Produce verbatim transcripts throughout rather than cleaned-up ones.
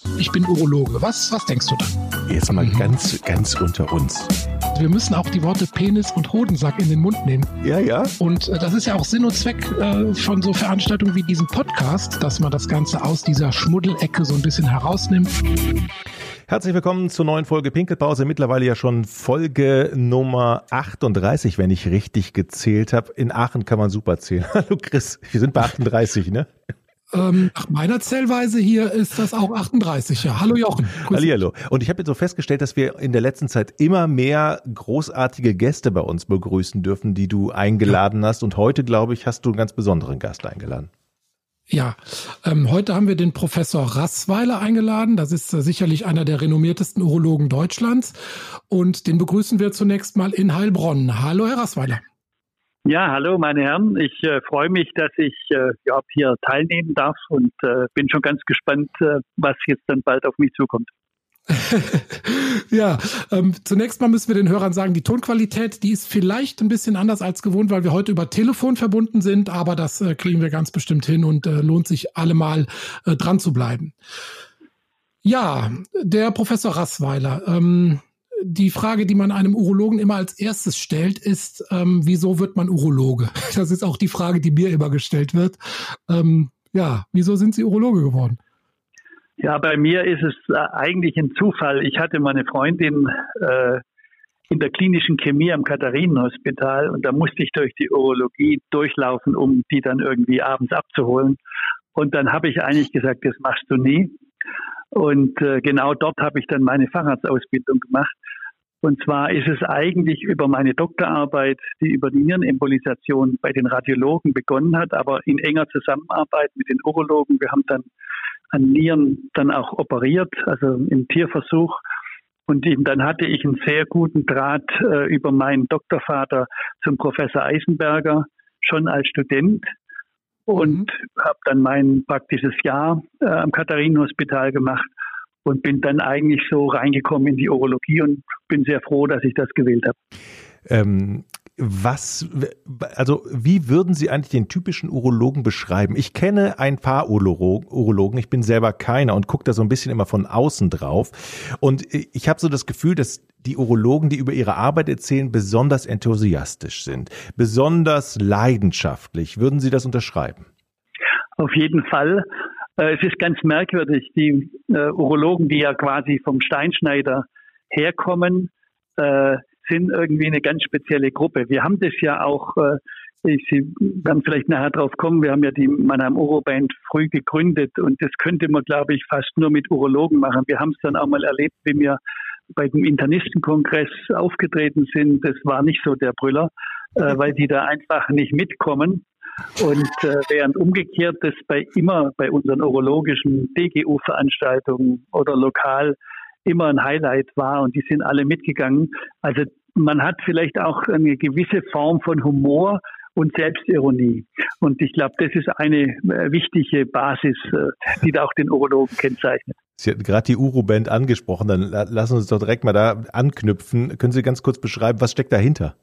Ich bin Urologe. Was, was denkst du dann? Jetzt mal ganz, ganz unter uns. Wir müssen auch die Worte Penis und Hodensack in den Mund nehmen. Ja, ja. Und äh, das ist ja auch Sinn und Zweck äh, von so Veranstaltungen wie diesem Podcast, dass man das Ganze aus dieser Schmuddelecke so ein bisschen herausnimmt. Herzlich willkommen zur neuen Folge Pinkelpause. Mittlerweile ja schon Folge Nummer achtunddreißig, wenn ich richtig gezählt habe. In Aachen kann man super zählen. Hallo Chris, wir sind bei achtunddreißig, ne? Ähm, nach meiner Zählweise hier ist das auch achtunddreißig, ja. Hallo Jochen. Hallihallo. Und ich habe jetzt so festgestellt, dass wir in der letzten Zeit immer mehr großartige Gäste bei uns begrüßen dürfen, die du eingeladen ja. hast. Und heute, glaube ich, hast du einen ganz besonderen Gast eingeladen. Ja, ähm, heute haben wir den Professor Raßweiler eingeladen. Das ist äh, sicherlich einer der renommiertesten Urologen Deutschlands. Und den begrüßen wir zunächst mal in Heilbronn. Hallo, Herr Raßweiler. Ja, hallo meine Herren. Ich äh, freue mich, dass ich äh, ja, hier teilnehmen darf und äh, bin schon ganz gespannt, äh, was jetzt dann bald auf mich zukommt. ja, ähm, zunächst mal müssen wir den Hörern sagen, die Tonqualität, die ist vielleicht ein bisschen anders als gewohnt, weil wir heute über Telefon verbunden sind, aber das äh, kriegen wir ganz bestimmt hin und äh, lohnt sich allemal äh, dran zu bleiben. Ja, der Professor Raßweiler, ähm, die Frage, die man einem Urologen immer als erstes stellt, ist, ähm, wieso wird man Urologe? Das ist auch die Frage, die mir immer gestellt wird. Ähm, ja, wieso sind Sie Urologe geworden? Ja, bei mir ist es äh, eigentlich ein Zufall. Ich hatte meine Freundin äh, in der klinischen Chemie am Katharinenhospital und da musste ich durch die Urologie durchlaufen, um die dann irgendwie abends abzuholen. Und dann habe ich eigentlich gesagt, das machst du nie. Und äh, genau dort habe ich dann meine Facharztausbildung gemacht. Und zwar ist es eigentlich über meine Doktorarbeit, die über die Nierenembolisation bei den Radiologen begonnen hat, aber in enger Zusammenarbeit mit den Urologen. Wir haben dann an Nieren dann auch operiert, also im Tierversuch. Und eben dann hatte ich einen sehr guten Draht äh, über meinen Doktorvater zum Professor Eisenberger, schon als Student. Und mhm. habe dann mein praktisches Jahr äh, am Katharinenhospital gemacht und bin dann eigentlich so reingekommen in die Urologie und bin sehr froh, dass ich das gewählt habe. Ähm, was, also wie würden Sie eigentlich den typischen Urologen beschreiben? Ich kenne ein paar Urologen, ich bin selber keiner und gucke da so ein bisschen immer von außen drauf. Und ich habe so das Gefühl, dass die Urologen, die über ihre Arbeit erzählen, besonders enthusiastisch sind, besonders leidenschaftlich. Würden Sie das unterschreiben? Auf jeden Fall. Es ist ganz merkwürdig, die äh, Urologen, die ja quasi vom Steinschneider herkommen, äh, sind irgendwie eine ganz spezielle Gruppe. Wir haben das ja auch, äh, ich, Sie werden vielleicht nachher drauf kommen, wir haben ja die Mannheim Uroband früh gegründet und das könnte man, glaube ich, fast nur mit Urologen machen. Wir haben es dann auch mal erlebt, wie wir bei dem Internistenkongress aufgetreten sind. Das war nicht so der Brüller, äh, weil die da einfach nicht mitkommen. Und äh, während umgekehrt das bei immer bei unseren urologischen D G U-Veranstaltungen oder lokal immer ein Highlight war und die sind alle mitgegangen. Also man hat vielleicht auch eine gewisse Form von Humor und Selbstironie. Und ich glaube, das ist eine äh, wichtige Basis, äh, die da auch den Urologen kennzeichnet. Sie hatten gerade die Uroband angesprochen, dann lassen Sie uns doch direkt mal da anknüpfen. Können Sie ganz kurz beschreiben, was steckt dahinter?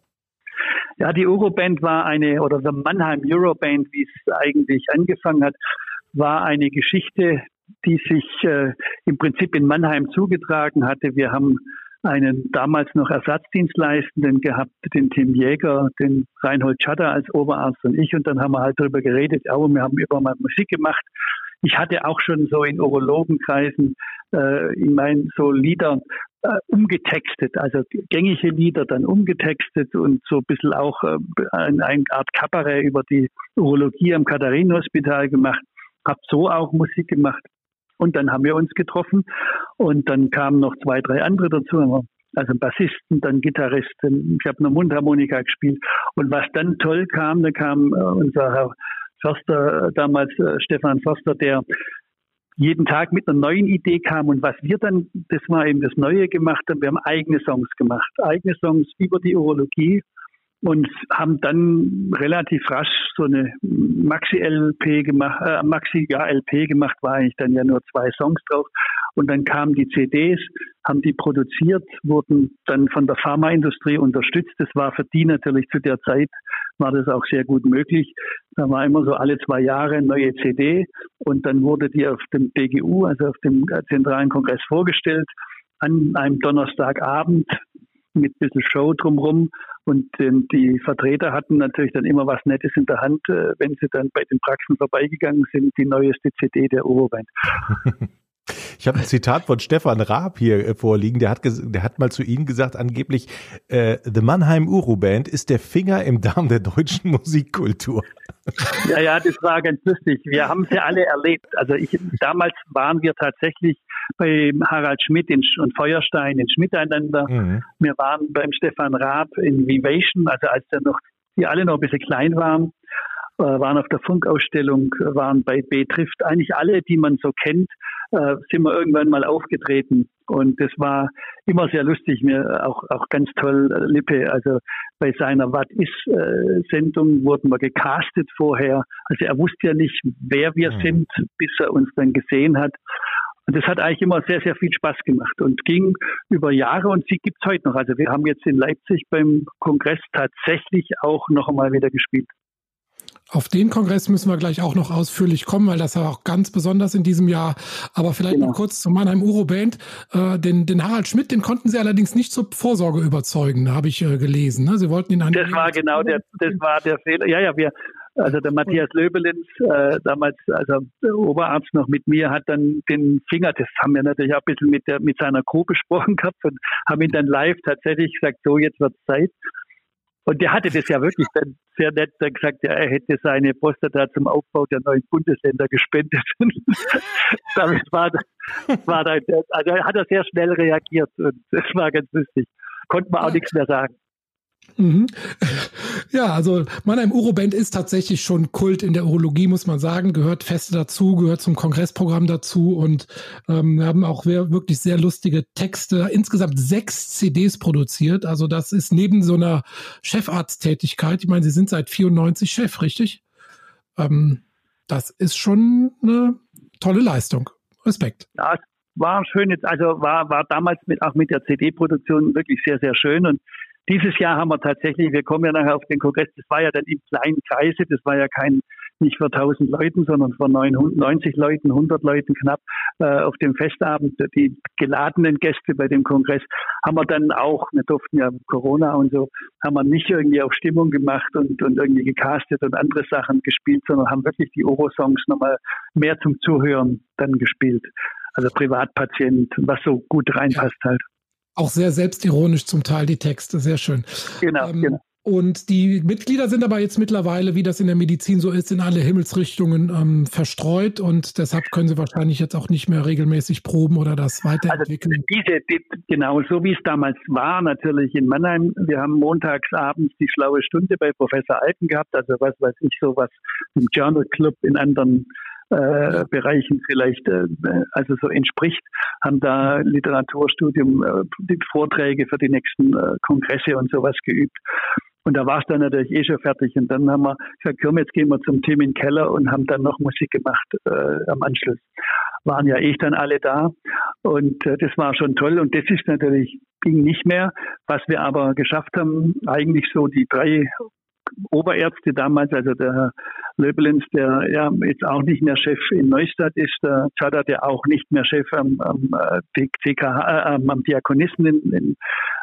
Ja, die Uroband war eine, oder the Mannheim Uroband, wie es eigentlich angefangen hat, war eine Geschichte, die sich äh, im Prinzip in Mannheim zugetragen hatte. Wir haben einen damals noch Ersatzdienstleistenden gehabt, den Tim Jäger, den Reinhold Schatter als Oberarzt und ich. Und dann haben wir halt darüber geredet, aber wir haben immer mal Musik gemacht. Ich hatte auch schon so in Urologenkreisen, äh, ich meine, so Lieder äh, umgetextet, also gängige Lieder dann umgetextet und so ein bisschen auch äh, eine, eine Art Kabarett über die Urologie am Katharinenhospital gemacht. Hab so auch Musik gemacht. Und dann haben wir uns getroffen und dann kamen noch zwei, drei andere dazu. Also Bassisten, dann Gitarristen. Ich habe eine Mundharmonika gespielt. Und was dann toll kam, da kam äh, unser Herr Förster, damals äh, Stefan Förster, der jeden Tag mit einer neuen Idee kam. Und was wir dann, das war eben das Neue gemacht haben, wir haben eigene Songs gemacht. Eigene Songs über die Urologie. Und haben dann relativ rasch so eine Maxi-L P gemacht, äh, Maxi-L P gemacht, war eigentlich dann ja nur zwei Songs drauf. Und dann kamen die C Ds, haben die produziert, wurden dann von der Pharmaindustrie unterstützt. Das war für die natürlich zu der Zeit war das auch sehr gut möglich. Da war immer so alle zwei Jahre eine neue C D und dann wurde die auf dem D G U, also auf dem Zentralen Kongress vorgestellt, an einem Donnerstagabend mit ein bisschen Show drumherum. Und ähm, die Vertreter hatten natürlich dann immer was Nettes in der Hand, äh, wenn sie dann bei den Praxen vorbeigegangen sind, die neueste C D der Euroband. Ich habe ein Zitat von Stefan Raab hier äh, vorliegen, der hat, der hat mal zu Ihnen gesagt, angeblich, äh, The Mannheim Euroband ist der Finger im Darm der deutschen Musikkultur. Ja, ja, das war ganz lustig. Wir haben sie alle erlebt. Also ich, damals waren wir tatsächlich bei Harald Schmidt in, und Feuerstein in Schmiteinander. Mhm. Wir waren beim Stefan Raab in Vivation, also als der noch, die alle noch ein bisschen klein waren, äh, waren auf der Funkausstellung, waren bei B trifft. Eigentlich alle, die man so kennt, äh, sind wir irgendwann mal aufgetreten. Und das war immer sehr lustig, mir auch, auch ganz toll, äh, Lippe. Also bei seiner Was ist äh, Sendung wurden wir gecastet vorher. Also er wusste ja nicht, wer wir mhm. sind, bis er uns dann gesehen hat. Und das hat eigentlich immer sehr, sehr viel Spaß gemacht und ging über Jahre und sie gibt es heute noch. Also wir haben jetzt in Leipzig beim Kongress tatsächlich auch noch einmal wieder gespielt. Auf den Kongress müssen wir gleich auch noch ausführlich kommen, weil das war auch ganz besonders in diesem Jahr. Aber vielleicht genau. noch kurz zu Mannheim Euroband. Äh, den, den Harald Schmidt, den konnten Sie allerdings nicht zur Vorsorge überzeugen, habe ich äh, gelesen. Ne? Sie wollten ihn an. Das war genau der, das war der Fehler. Ja, ja, wir, also der Matthias Löbelins, äh, damals, also der Oberarzt noch mit mir, hat dann den Finger, das haben wir natürlich auch ein bisschen mit der, mit seiner Crew besprochen gehabt und haben ihn dann live tatsächlich gesagt, so, jetzt wird's Zeit. Und der hatte das ja wirklich dann sehr nett dann gesagt, ja, er hätte seine Prostata zum Aufbau der neuen Bundesländer gespendet. Damit war, war dann, also hat er sehr schnell reagiert und das war ganz lustig. Konnte man auch nichts mehr sagen. Mhm. Ja, also Mannheim Euroband ist tatsächlich schon Kult in der Urologie, muss man sagen, gehört feste dazu, gehört zum Kongressprogramm dazu und ähm, wir haben auch wirklich sehr lustige Texte, insgesamt sechs C Ds produziert, also das ist neben so einer Chefarzttätigkeit, ich meine, Sie sind seit vierundneunzig Chef, richtig? Ähm, das ist schon eine tolle Leistung, Respekt. Ja, es war schön, jetzt, also war, war damals mit, auch mit der C D-Produktion wirklich sehr, sehr schön und dieses Jahr haben wir tatsächlich, wir kommen ja nachher auf den Kongress, das war ja dann im kleinen Kreise, das war ja kein, nicht für tausend Leuten, sondern für neunzig Leuten, hundert Leuten knapp äh, auf dem Festabend. Die geladenen Gäste bei dem Kongress haben wir dann auch, wir durften ja Corona und so, haben wir nicht irgendwie auf Stimmung gemacht und, und irgendwie gecastet und andere Sachen gespielt, sondern haben wirklich die Oro-Songs nochmal mehr zum Zuhören dann gespielt. Also Privatpatient, was so gut reinpasst halt. Auch sehr selbstironisch zum Teil die Texte, sehr schön. Genau, ähm, genau. Und die Mitglieder sind aber jetzt mittlerweile, wie das in der Medizin so ist, in alle Himmelsrichtungen ähm, verstreut und deshalb können sie wahrscheinlich jetzt auch nicht mehr regelmäßig proben oder das weiterentwickeln. Also diese, die, genau, so wie es damals war, natürlich in Mannheim. Wir haben montags abends die schlaue Stunde bei Professor Alken gehabt, also was weiß ich, sowas im Journal Club in anderen Äh, Bereichen vielleicht äh, also so entspricht, haben da Literaturstudium, äh, die Vorträge für die nächsten äh, Kongresse und sowas geübt. Und da war es dann natürlich eh schon fertig. Und dann haben wir gesagt, komm, jetzt gehen wir zum Tim in den Keller und haben dann noch Musik gemacht äh, am Anschluss. Waren ja eh dann alle da und äh, das war schon toll. Und das ist natürlich, ging nicht mehr. Was wir aber geschafft haben, eigentlich so die drei Oberärzte damals, also der Herr Löbelins, der ja jetzt auch nicht mehr Chef in Neustadt ist, der Zadar, der auch nicht mehr Chef am, am, C K H, äh, am Diakonisten in, in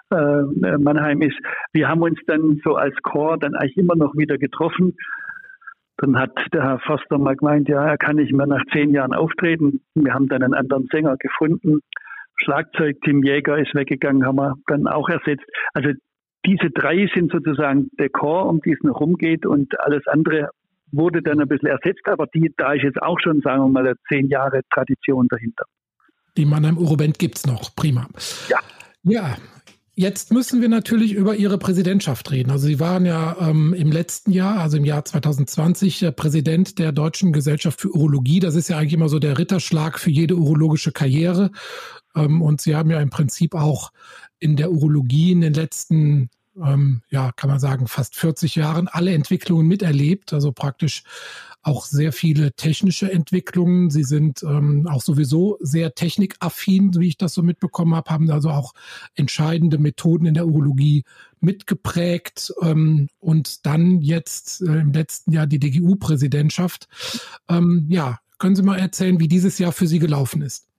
äh, Mannheim ist. Wir haben uns dann so als Chor dann eigentlich immer noch wieder getroffen. Dann hat der Herr Förster mal gemeint, ja, er kann nicht mehr nach zehn Jahren auftreten. Wir haben dann einen anderen Sänger gefunden. Schlagzeug, Tim Jäger ist weggegangen, haben wir dann auch ersetzt. Also diese drei sind sozusagen der Chor, um die es noch rumgeht und alles andere wurde dann ein bisschen ersetzt, aber die, da ist jetzt auch schon, sagen wir mal, zehn Jahre Tradition dahinter. Die Mannheim Euroband gibt's noch, prima. Ja. Ja, jetzt müssen wir natürlich über Ihre Präsidentschaft reden. Also Sie waren ja ähm, im letzten Jahr, also im Jahr zwanzig zwanzig, äh, Präsident der Deutschen Gesellschaft für Urologie. Das ist ja eigentlich immer so der Ritterschlag für jede urologische Karriere. Ähm, und Sie haben ja im Prinzip auch in der Urologie in den letzten ähm, ja, kann man sagen, fast vierzig Jahren alle Entwicklungen miterlebt, also praktisch auch sehr viele technische Entwicklungen. Sie sind ähm, auch sowieso sehr technikaffin, wie ich das so mitbekommen habe, haben also auch entscheidende Methoden in der Urologie mitgeprägt ähm, und dann jetzt äh, im letzten Jahr die D G U-Präsidentschaft. Ähm, ja, können Sie mal erzählen, wie dieses Jahr für Sie gelaufen ist?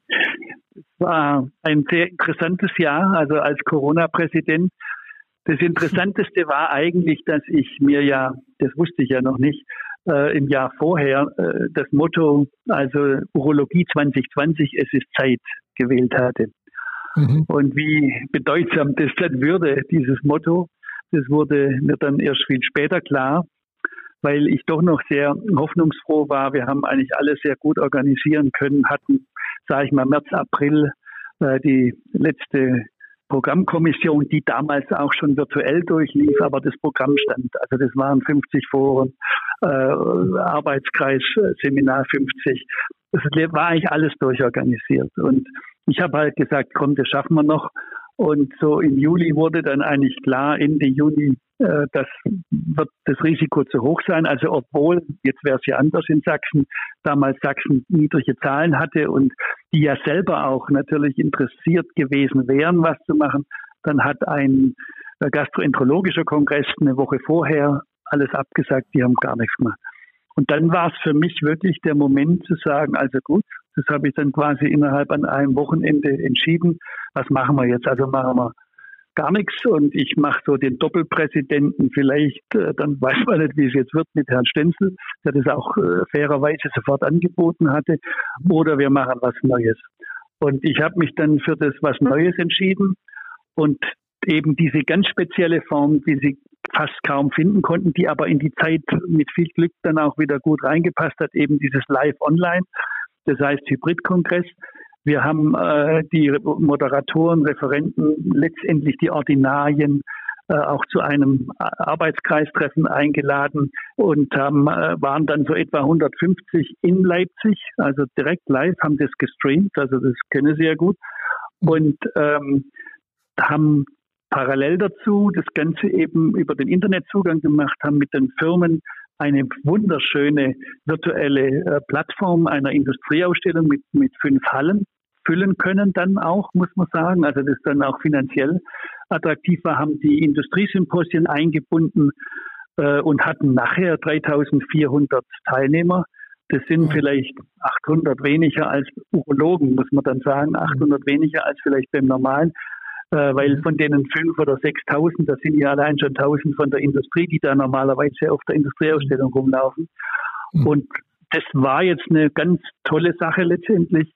Es war ein sehr interessantes Jahr, also als Corona-Präsident. Das Interessanteste war eigentlich, dass ich mir ja, das wusste ich ja noch nicht, äh, im Jahr vorher äh, das Motto, also Urologie zwanzig zwanzig, es ist Zeit, gewählt hatte. Mhm. Und wie bedeutsam das dann würde, dieses Motto, das wurde mir dann erst viel später klar, weil ich doch noch sehr hoffnungsfroh war. Wir haben eigentlich alles sehr gut organisieren können, hatten, sage ich mal, März, April äh, die letzte Programmkommission, die damals auch schon virtuell durchlief, aber das Programm stand. Also das waren fünfzig Foren, äh, Arbeitskreis, Seminar fünfzig. Das war eigentlich alles durchorganisiert. Und ich habe halt gesagt, komm, das schaffen wir noch. Und so im Juli wurde dann eigentlich klar, Ende Juni, äh, das wird das Risiko zu hoch sein. Also obwohl, jetzt wäre es ja anders in Sachsen, damals Sachsen niedrige Zahlen hatte und die ja selber auch natürlich interessiert gewesen wären, was zu machen, dann hat ein gastroenterologischer Kongress eine Woche vorher alles abgesagt, die haben gar nichts gemacht. Und dann war es für mich wirklich der Moment zu sagen, also gut, das habe ich dann quasi innerhalb an einem Wochenende entschieden, was machen wir jetzt? Also machen wir gar nichts und ich mache so den Doppelpräsidenten vielleicht, äh, dann weiß man nicht, wie es jetzt wird mit Herrn Stenzel, der das auch äh, fairerweise sofort angeboten hatte, oder wir machen was Neues. Und ich habe mich dann für das was Neues entschieden und eben diese ganz spezielle Form, die Sie fast kaum finden konnten, die aber in die Zeit mit viel Glück dann auch wieder gut reingepasst hat, eben dieses Live-Online, das heißt Hybridkongress. Wir haben äh, die Moderatoren, Referenten, letztendlich die Ordinarien äh, auch zu einem Arbeitskreistreffen eingeladen und haben, äh, waren dann so etwa hundertfünfzig in Leipzig, also direkt live, haben das gestreamt, also das kennen Sie ja gut, und ähm, haben parallel dazu das Ganze eben über den Internetzugang gemacht, haben mit den Firmen eine wunderschöne virtuelle äh, Plattform einer Industrieausstellung mit, mit fünf Hallen füllen können dann auch, muss man sagen. Also das dann auch finanziell attraktiv war, haben die Industriesymposien eingebunden äh, und hatten nachher dreitausendvierhundert Teilnehmer. Das sind vielleicht achthundert weniger als Urologen, muss man dann sagen, achthundert weniger als vielleicht beim normalen. Weil von denen fünf oder sechstausend, das sind ja allein schon tausend von der Industrie, die da normalerweise auf der Industrieausstellung rumlaufen. Mhm. Und das war jetzt eine ganz tolle Sache letztendlich.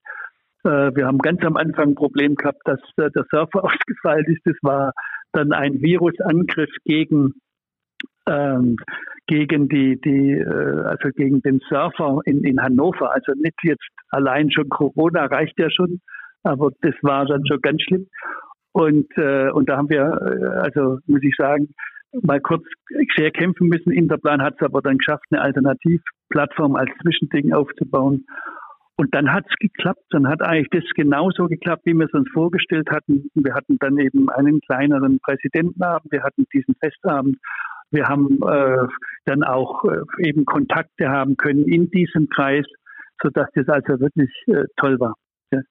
Wir haben ganz am Anfang ein Problem gehabt, dass der Server ausgefallen ist. Das war dann ein Virusangriff gegen ähm, gegen die die also gegen den Server in in Hannover. Also nicht jetzt allein schon Corona, reicht ja schon, aber das war dann schon ganz schlimm. Und, äh, und da haben wir, äh, also muss ich sagen, mal kurz sehr kämpfen müssen. Interplan hat es aber dann geschafft, eine Alternativplattform als Zwischending aufzubauen. Und dann hat es geklappt. Dann hat eigentlich das genauso geklappt, wie wir es uns vorgestellt hatten. Wir hatten dann eben einen kleineren Präsidentenabend, wir hatten diesen Festabend. Wir haben äh, dann auch äh, eben Kontakte haben können in diesem Kreis, sodass das also wirklich äh, toll war.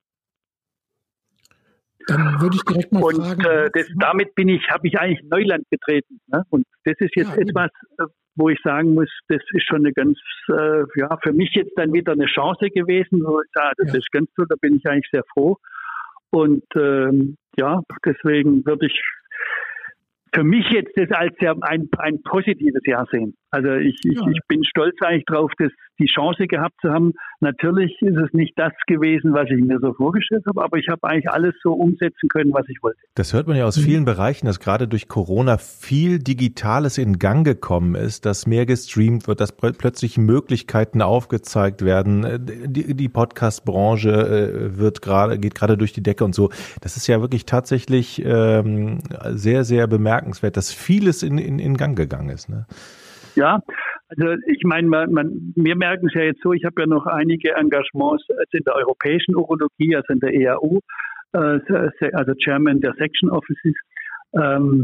Dann würde ich direkt mal und, fragen. Und äh, damit bin ich, habe ich eigentlich Neuland betreten. Ne? Und das ist jetzt ja, etwas, wo ich sagen muss, das ist schon eine ganz, äh, ja, für mich jetzt dann wieder eine Chance gewesen. Wo ich sage, das ja. ist ganz toll, da bin ich eigentlich sehr froh. Und ähm, ja, deswegen würde ich für mich jetzt das als ja ein, ein positives Jahr sehen. Also ich, ich, ja. ich bin stolz eigentlich drauf, dass die Chance gehabt zu haben. Natürlich ist es nicht das gewesen, was ich mir so vorgestellt habe, aber ich habe eigentlich alles so umsetzen können, was ich wollte. Das hört man ja aus vielen Bereichen, dass gerade durch Corona viel Digitales in Gang gekommen ist, dass mehr gestreamt wird, dass plötzlich Möglichkeiten aufgezeigt werden. Die, die Podcast-Branche wird gerade, geht gerade durch die Decke und so. Das ist ja wirklich tatsächlich ähm, sehr, sehr bemerkenswert, dass vieles in, in, in Gang gegangen ist, ne? Ja, also ich meine, man, man, wir merken es ja jetzt so, ich habe ja noch einige Engagements in der europäischen Urologie, also in der E A U, äh, also Chairman der Section Offices. Ähm,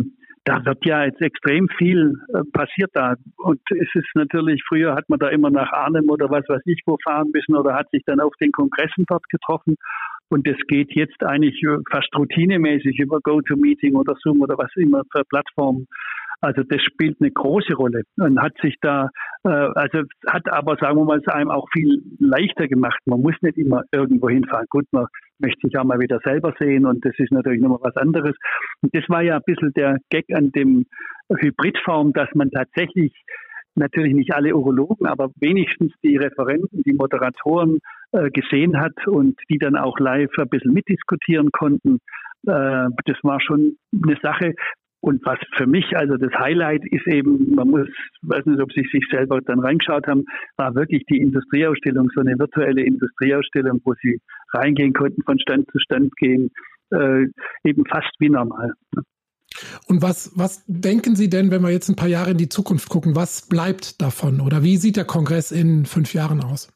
da wird ja jetzt extrem viel äh, passiert da. Und es ist natürlich, früher hat man da immer nach Arnhem oder was weiß ich wo fahren müssen oder hat sich dann auf den Kongressen dort getroffen. Und das geht jetzt eigentlich fast routinemäßig über GoToMeeting oder Zoom oder was immer für Plattformen. Also das spielt eine große Rolle und hat sich da, äh, also hat aber, sagen wir mal, es einem auch viel leichter gemacht. Man muss nicht immer irgendwo hinfahren. Gut, man möchte sich auch mal wieder selber sehen und das ist natürlich nochmal was anderes. Und das war ja ein bisschen der Gag an dem Hybridform, dass man tatsächlich natürlich nicht alle Urologen, aber wenigstens die Referenten, die Moderatoren äh, gesehen hat und die dann auch live ein bisschen mitdiskutieren konnten. Äh, das war schon eine Sache. Und was für mich, also das Highlight ist eben, man muss, weiß nicht, ob Sie sich selber dann reingeschaut haben, war wirklich die Industrieausstellung, so eine virtuelle Industrieausstellung, wo Sie reingehen konnten, von Stand zu Stand gehen, äh, eben fast wie normal. Und was, was denken Sie denn, wenn wir jetzt ein paar Jahre in die Zukunft gucken, was bleibt davon? Oder wie sieht der Kongress in fünf Jahren aus?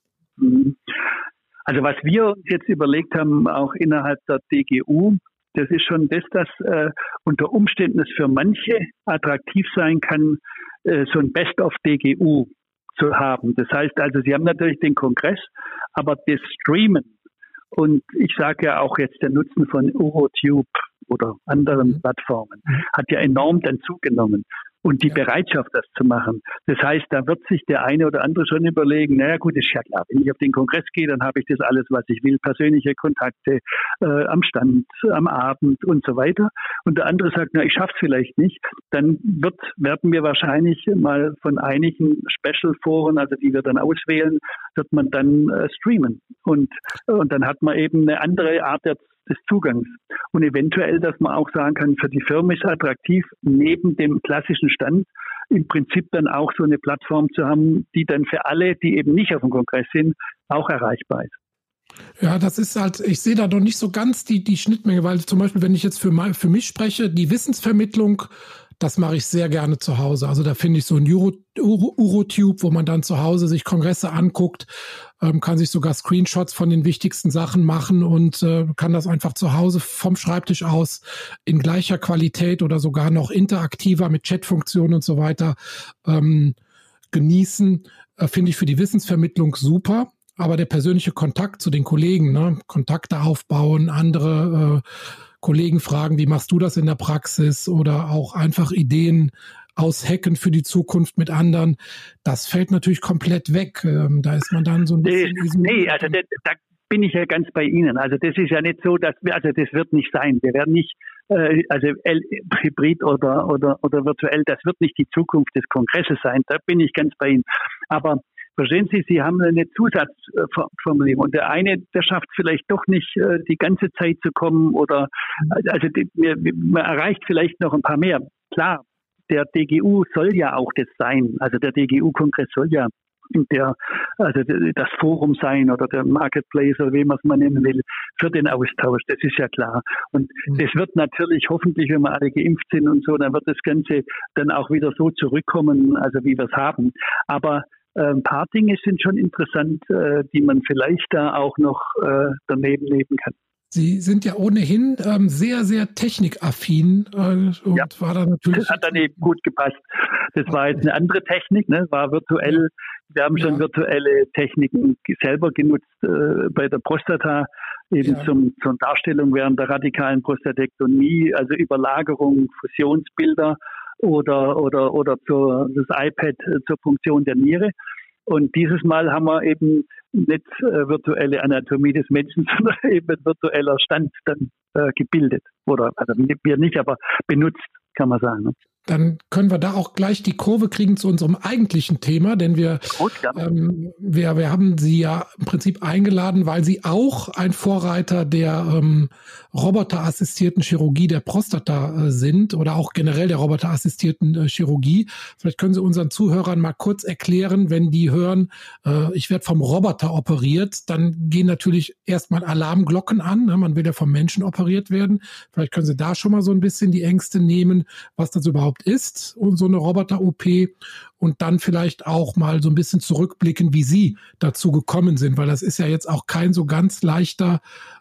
Also was wir uns jetzt überlegt haben, auch innerhalb der D G U, das ist schon das, dass äh, unter Umständen es für manche attraktiv sein kann, äh, so ein Best-of-D G U zu haben. Das heißt also, Sie haben natürlich den Kongress, aber das Streamen und ich sage ja auch jetzt der Nutzen von UroTube oder anderen Plattformen hat ja enorm dann zugenommen. Und die Bereitschaft, das zu machen. Das heißt, da wird sich der eine oder andere schon überlegen, naja gut, ist ja klar, wenn ich auf den Kongress gehe, dann habe ich das alles, was ich will, persönliche Kontakte äh, am Stand, am Abend und so weiter. Und der andere sagt, na, ich schaff's vielleicht nicht. Dann wird, werden wir wahrscheinlich mal von einigen Special-Foren, also die wir dann auswählen, wird man dann äh, streamen. Und, und dann hat man eben eine andere Art der des Zugangs. Und eventuell, dass man auch sagen kann, für die Firma ist attraktiv, neben dem klassischen Stand im Prinzip dann auch so eine Plattform zu haben, die dann für alle, die eben nicht auf dem Kongress sind, auch erreichbar ist. Ja, das ist halt, ich sehe da noch nicht so ganz die, die Schnittmenge, weil zum Beispiel, wenn ich jetzt für, mein, für mich spreche, die Wissensvermittlung, das mache ich sehr gerne zu Hause. Also da finde ich so ein Uro, Uro, UroTube, wo man dann zu Hause sich Kongresse anguckt, ähm, kann sich sogar Screenshots von den wichtigsten Sachen machen und äh, kann das einfach zu Hause vom Schreibtisch aus in gleicher Qualität oder sogar noch interaktiver mit Chatfunktionen und so weiter ähm, genießen. Äh, finde ich für die Wissensvermittlung super. Aber der persönliche Kontakt zu den Kollegen, ne, Kontakte aufbauen, andere äh, Kollegen fragen, wie machst du das in der Praxis oder auch einfach Ideen aushacken für die Zukunft mit anderen, das fällt natürlich komplett weg. Ähm, da ist man dann so ein bisschen... Nee, nee also da, da bin ich ja ganz bei Ihnen. Also das ist ja nicht so, dass wir, also das wird nicht sein. Wir werden nicht, äh, also Hybrid oder, oder, oder virtuell, das wird nicht die Zukunft des Kongresses sein. Da bin ich ganz bei Ihnen. Aber verstehen Sie, Sie haben eine Zusatzformulierung und der eine, der schafft vielleicht doch nicht, die ganze Zeit zu kommen oder, also die, man erreicht vielleicht noch ein paar mehr. Klar, der D G U soll ja auch das sein, also der D G U-Kongress soll ja der, also das Forum sein oder der Marketplace oder wie man es mal nennen will, für den Austausch, das ist ja klar. Und mhm. das wird natürlich hoffentlich, wenn wir alle geimpft sind und so, dann wird das Ganze dann auch wieder so zurückkommen, also wie wir es haben. Aber ein paar Dinge sind schon interessant, die man vielleicht da auch noch daneben nehmen kann. Sie sind ja ohnehin ähm, sehr, sehr technikaffin äh, und ja, war da natürlich. Das hat dann eben gut gepasst. Das war jetzt eine andere Technik, ne? War virtuell. Wir haben schon ja. virtuelle Techniken selber genutzt äh, bei der Prostata, eben ja. zum, zur Darstellung während der radikalen Prostatektomie, also Überlagerung, Fusionsbilder oder oder oder zur, das iPad zur Funktion der Niere. Und dieses Mal haben wir eben nicht äh, virtuelle Anatomie des Menschen, sondern eben virtueller Stand dann äh, gebildet. Oder also wir nicht, aber benutzt, kann man sagen. Ne? Dann können wir da auch gleich die Kurve kriegen zu unserem eigentlichen Thema, denn wir, Gut, ähm, wir, wir haben Sie ja im Prinzip eingeladen, weil Sie auch ein Vorreiter der ähm, roboterassistierten Chirurgie der Prostata äh, sind oder auch generell der roboterassistierten äh, Chirurgie. Vielleicht können Sie unseren Zuhörern mal kurz erklären, wenn die hören, äh, ich werde vom Roboter operiert, dann gehen natürlich erstmal Alarmglocken an. Ne? Man will ja vom Menschen operiert werden. Vielleicht können Sie da schon mal so ein bisschen die Ängste nehmen, was das überhaupt ist, so eine Roboter-O P und dann vielleicht auch mal so ein bisschen zurückblicken, wie Sie dazu gekommen sind, weil das ist ja jetzt auch kein so ganz leichter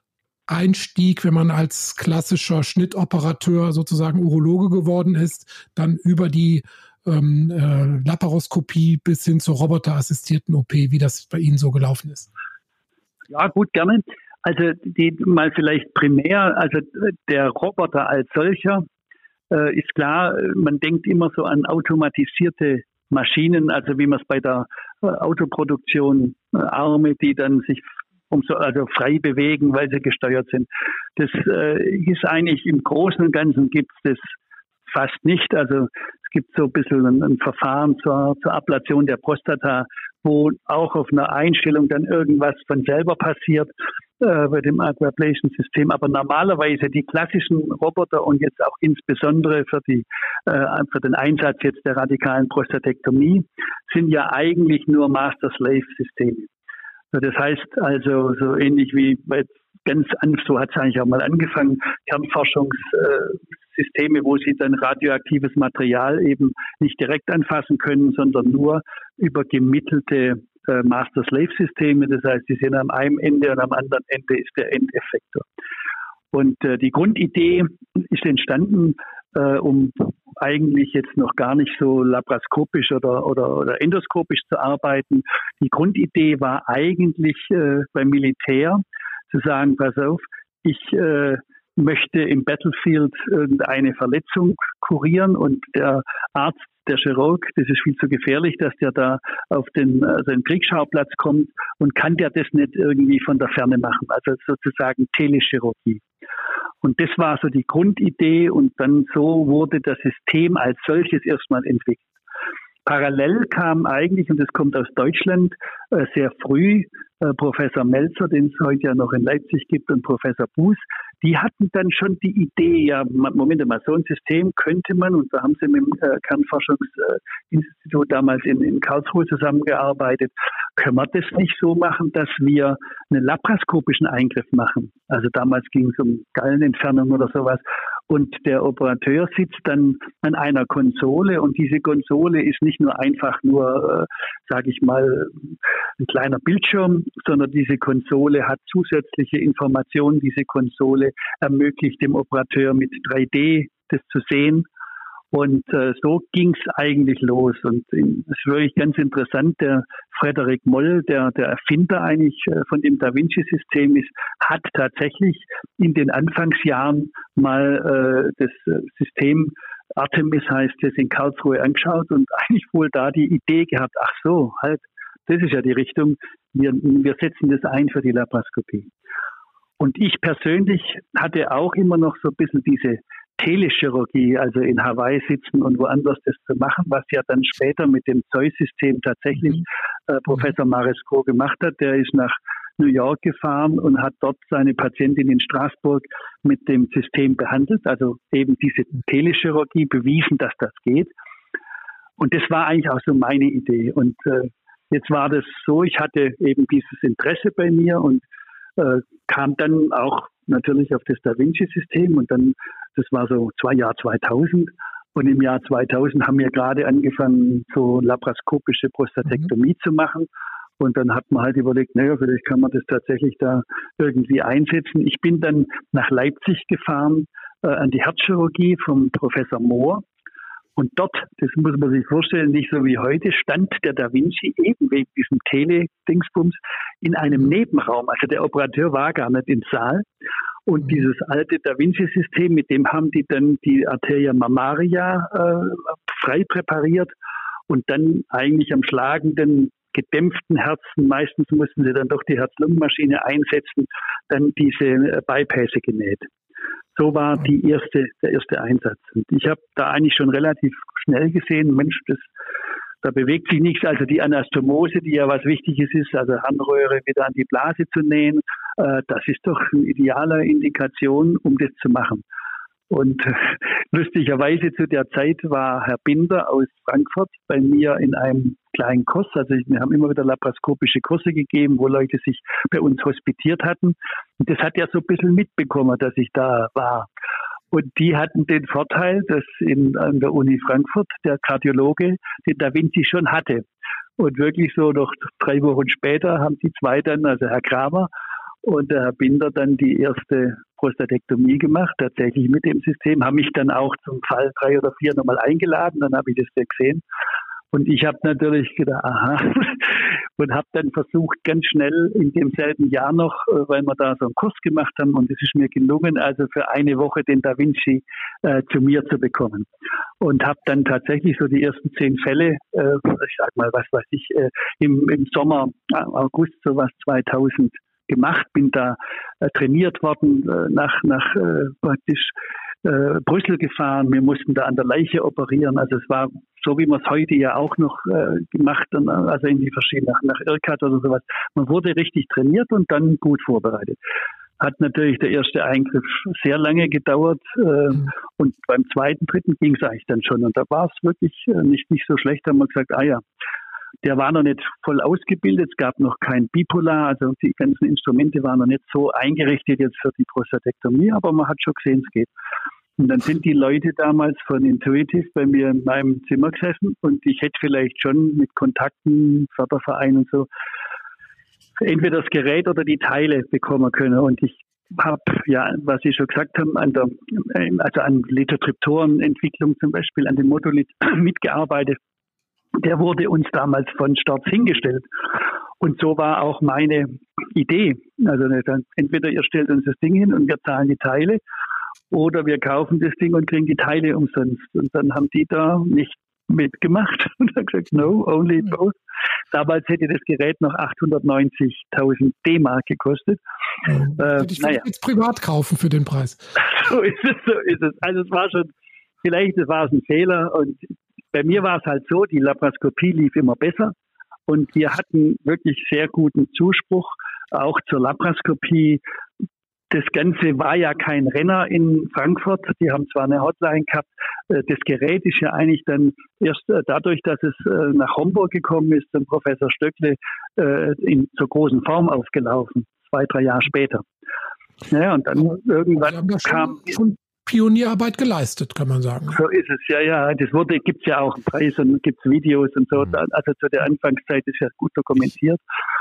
Einstieg, wenn man als klassischer Schnittoperateur sozusagen Urologe geworden ist, dann über die ähm, äh, Laparoskopie bis hin zur roboterassistierten O P, wie das bei Ihnen so gelaufen ist. Ja, gut, gerne. Also die mal vielleicht primär, also der Roboter als solcher äh, ist klar, man denkt immer so an automatisierte Maschinen, also wie man es bei der äh, Autoproduktion, äh, Arme, die dann sich umso also frei bewegen, weil sie gesteuert sind. Das äh, ist eigentlich im Großen und Ganzen gibt es das fast nicht. Also es gibt so ein bisschen ein, ein Verfahren zur, zur Ablation der Prostata, wo auch auf einer Einstellung dann irgendwas von selber passiert äh, bei dem Aquablation-System. Aber normalerweise die klassischen Roboter und jetzt auch insbesondere für die äh, für den Einsatz jetzt der radikalen Prostatektomie sind ja eigentlich nur Master-Slave-Systeme. Das heißt also so ähnlich wie bei ganz an, so hat es eigentlich auch mal angefangen, Kernforschungssysteme, wo sie dann radioaktives Material eben nicht direkt anfassen können, sondern nur über gemittelte äh, Master-Slave-Systeme. Das heißt, die sind am einen Ende und am anderen Ende ist der Endeffektor. Und äh, die Grundidee ist entstanden, äh, um eigentlich jetzt noch gar nicht so laparoskopisch oder, oder, oder endoskopisch zu arbeiten. Die Grundidee war eigentlich äh, beim Militär zu sagen, pass auf, ich äh, möchte im Battlefield irgendeine Verletzung kurieren und der Arzt, der Chirurg, das ist viel zu gefährlich, dass der da auf den, also den Kriegsschauplatz kommt und kann der das nicht irgendwie von der Ferne machen, also sozusagen Telechirurgie. Und das war so die Grundidee und dann so wurde das System als solches erstmal entwickelt. Parallel kam eigentlich, und das kommt aus Deutschland, äh, sehr früh, äh, Professor Melzer, den es heute ja noch in Leipzig gibt, und Professor Buß, die hatten dann schon die Idee, ja, Moment mal, so ein System könnte man, und da haben sie mit dem äh, Kernforschungsinstitut damals in, in Karlsruhe zusammengearbeitet, können wir das nicht so machen, dass wir einen laparoskopischen Eingriff machen. Also damals ging es um Gallenentfernung oder sowas. Und der Operateur sitzt dann an einer Konsole und diese Konsole ist nicht nur einfach nur, äh, sage ich mal, ein kleiner Bildschirm, sondern diese Konsole hat zusätzliche Informationen. Diese Konsole ermöglicht dem Operateur mit drei D das zu sehen. Und äh, so ging es eigentlich los. Und es ist wirklich ganz interessant, der Frederik Moll, der, der Erfinder eigentlich äh, von dem Da Vinci-System ist, hat tatsächlich in den Anfangsjahren mal äh, das System Artemis heißt das in Karlsruhe angeschaut und eigentlich wohl da die Idee gehabt, ach so, halt, das ist ja die Richtung, wir, wir setzen das ein für die Laparoskopie. Und ich persönlich hatte auch immer noch so ein bisschen diese Telechirurgie, also in Hawaii sitzen und woanders das zu machen, was ja dann später mit dem Zeus-System tatsächlich äh, Professor Maresco gemacht hat. Der ist nach New York gefahren und hat dort seine Patientin in Straßburg mit dem System behandelt, also eben diese Telechirurgie bewiesen, dass das geht. Und das war eigentlich auch so meine Idee. Und äh, jetzt war das so, ich hatte eben dieses Interesse bei mir und äh, kam dann auch natürlich auf das Da Vinci-System und dann, das war so zwei Jahr zweitausend und im Jahr zweitausend haben wir gerade angefangen, so laparoskopische Prostatektomie mhm. zu machen und dann hat man halt überlegt, naja, vielleicht kann man das tatsächlich da irgendwie einsetzen. Ich bin dann nach Leipzig gefahren äh, an die Herzchirurgie vom Professor Mohr. Und dort, das muss man sich vorstellen, nicht so wie heute, stand der Da Vinci eben wegen diesem Tele-Dingsbums in einem Nebenraum. Also der Operateur war gar nicht im Saal. Und mhm. dieses alte Da Vinci-System, mit dem haben die dann die Arteria mammaria äh, frei präpariert und dann eigentlich am schlagenden, gedämpften Herzen, meistens mussten sie dann doch die Herz-Lungen-Maschine einsetzen, dann diese äh, Bypässe genäht. So war die erste, der erste Einsatz. Und ich habe da eigentlich schon relativ schnell gesehen, Mensch, das, da bewegt sich nichts. Also die Anastomose, die ja was Wichtiges ist, also Harnröhre wieder an die Blase zu nähen, äh, das ist doch eine ideale Indikation, um das zu machen. Und äh, lustigerweise zu der Zeit war Herr Binder aus Frankfurt bei mir in einem kleinen Kurs. Also wir haben immer wieder laparoskopische Kurse gegeben, wo Leute sich bei uns hospitiert hatten. Und das hat er so ein bisschen mitbekommen, dass ich da war. Und die hatten den Vorteil, dass in, an der Uni Frankfurt der Kardiologe den Da Vinci schon hatte. Und wirklich so noch drei Wochen später haben die zwei dann, also Herr Kramer und der Herr Binder dann die erste Prostatektomie gemacht, tatsächlich mit dem System, haben mich dann auch zum Fall drei oder vier nochmal eingeladen, dann habe ich das ja gesehen. Und ich habe natürlich gedacht, aha, und habe dann versucht, ganz schnell in demselben Jahr noch, weil wir da so einen Kurs gemacht haben, und es ist mir gelungen, also für eine Woche den Da Vinci äh, zu mir zu bekommen. Und habe dann tatsächlich so die ersten zehn Fälle, äh, ich sag mal, was weiß ich, äh, im, im Sommer, August sowas zweitausend gemacht, bin da äh, trainiert worden, äh, nach, nach äh, praktisch äh, Brüssel gefahren. Wir mussten da an der Leiche operieren. Also es war so, wie man es heute ja auch noch äh, gemacht hat, also in die verschiedenen, nach, nach IRCAD oder sowas. Man wurde richtig trainiert und dann gut vorbereitet. Hat natürlich der erste Eingriff sehr lange gedauert äh, mhm. und beim zweiten, dritten ging es eigentlich dann schon. Und da war es wirklich äh, nicht, nicht so schlecht. Da haben wir gesagt, ah ja, der war noch nicht voll ausgebildet, es gab noch kein Bipolar, also die ganzen Instrumente waren noch nicht so eingerichtet jetzt für die Prostatektomie, aber man hat schon gesehen, es geht. Und dann sind die Leute damals von Intuitive bei mir in meinem Zimmer gesessen und ich hätte vielleicht schon mit Kontakten, Förderverein und so, entweder das Gerät oder die Teile bekommen können. Und ich habe, ja, was Sie schon gesagt haben, an der, also an Lithotriptorenentwicklung zum Beispiel, an dem Modulit mitgearbeitet. Der wurde uns damals von Starts hingestellt. Und so war auch meine Idee. Also entweder ihr stellt uns das Ding hin und wir zahlen die Teile, oder wir kaufen das Ding und kriegen die Teile umsonst. Und dann haben die da nicht mitgemacht und haben gesagt, no, only both. Damals hätte das Gerät noch achthundertneunzigtausend D-Mark gekostet. Ja, äh, hätte ich naja. jetzt privat kaufen für den Preis. So ist es, so ist es. Also es war schon, vielleicht war es ein Fehler, und bei mir war es halt so, die Laparoskopie lief immer besser und wir hatten wirklich sehr guten Zuspruch, auch zur Laparoskopie. Das Ganze war ja kein Renner in Frankfurt, die haben zwar eine Hotline gehabt, das Gerät ist ja eigentlich dann erst dadurch, dass es nach Homburg gekommen ist, zum Professor Stöckle in zur großen Form aufgelaufen, zwei, drei Jahre später. Ja, und dann aber irgendwann ja kam... Schon Pionierarbeit geleistet, kann man sagen. So ist es, ja, ja. Das wurde, gibt's ja auch einen Preis und gibt's Videos und so. Also zu der Anfangszeit ist ja gut dokumentiert.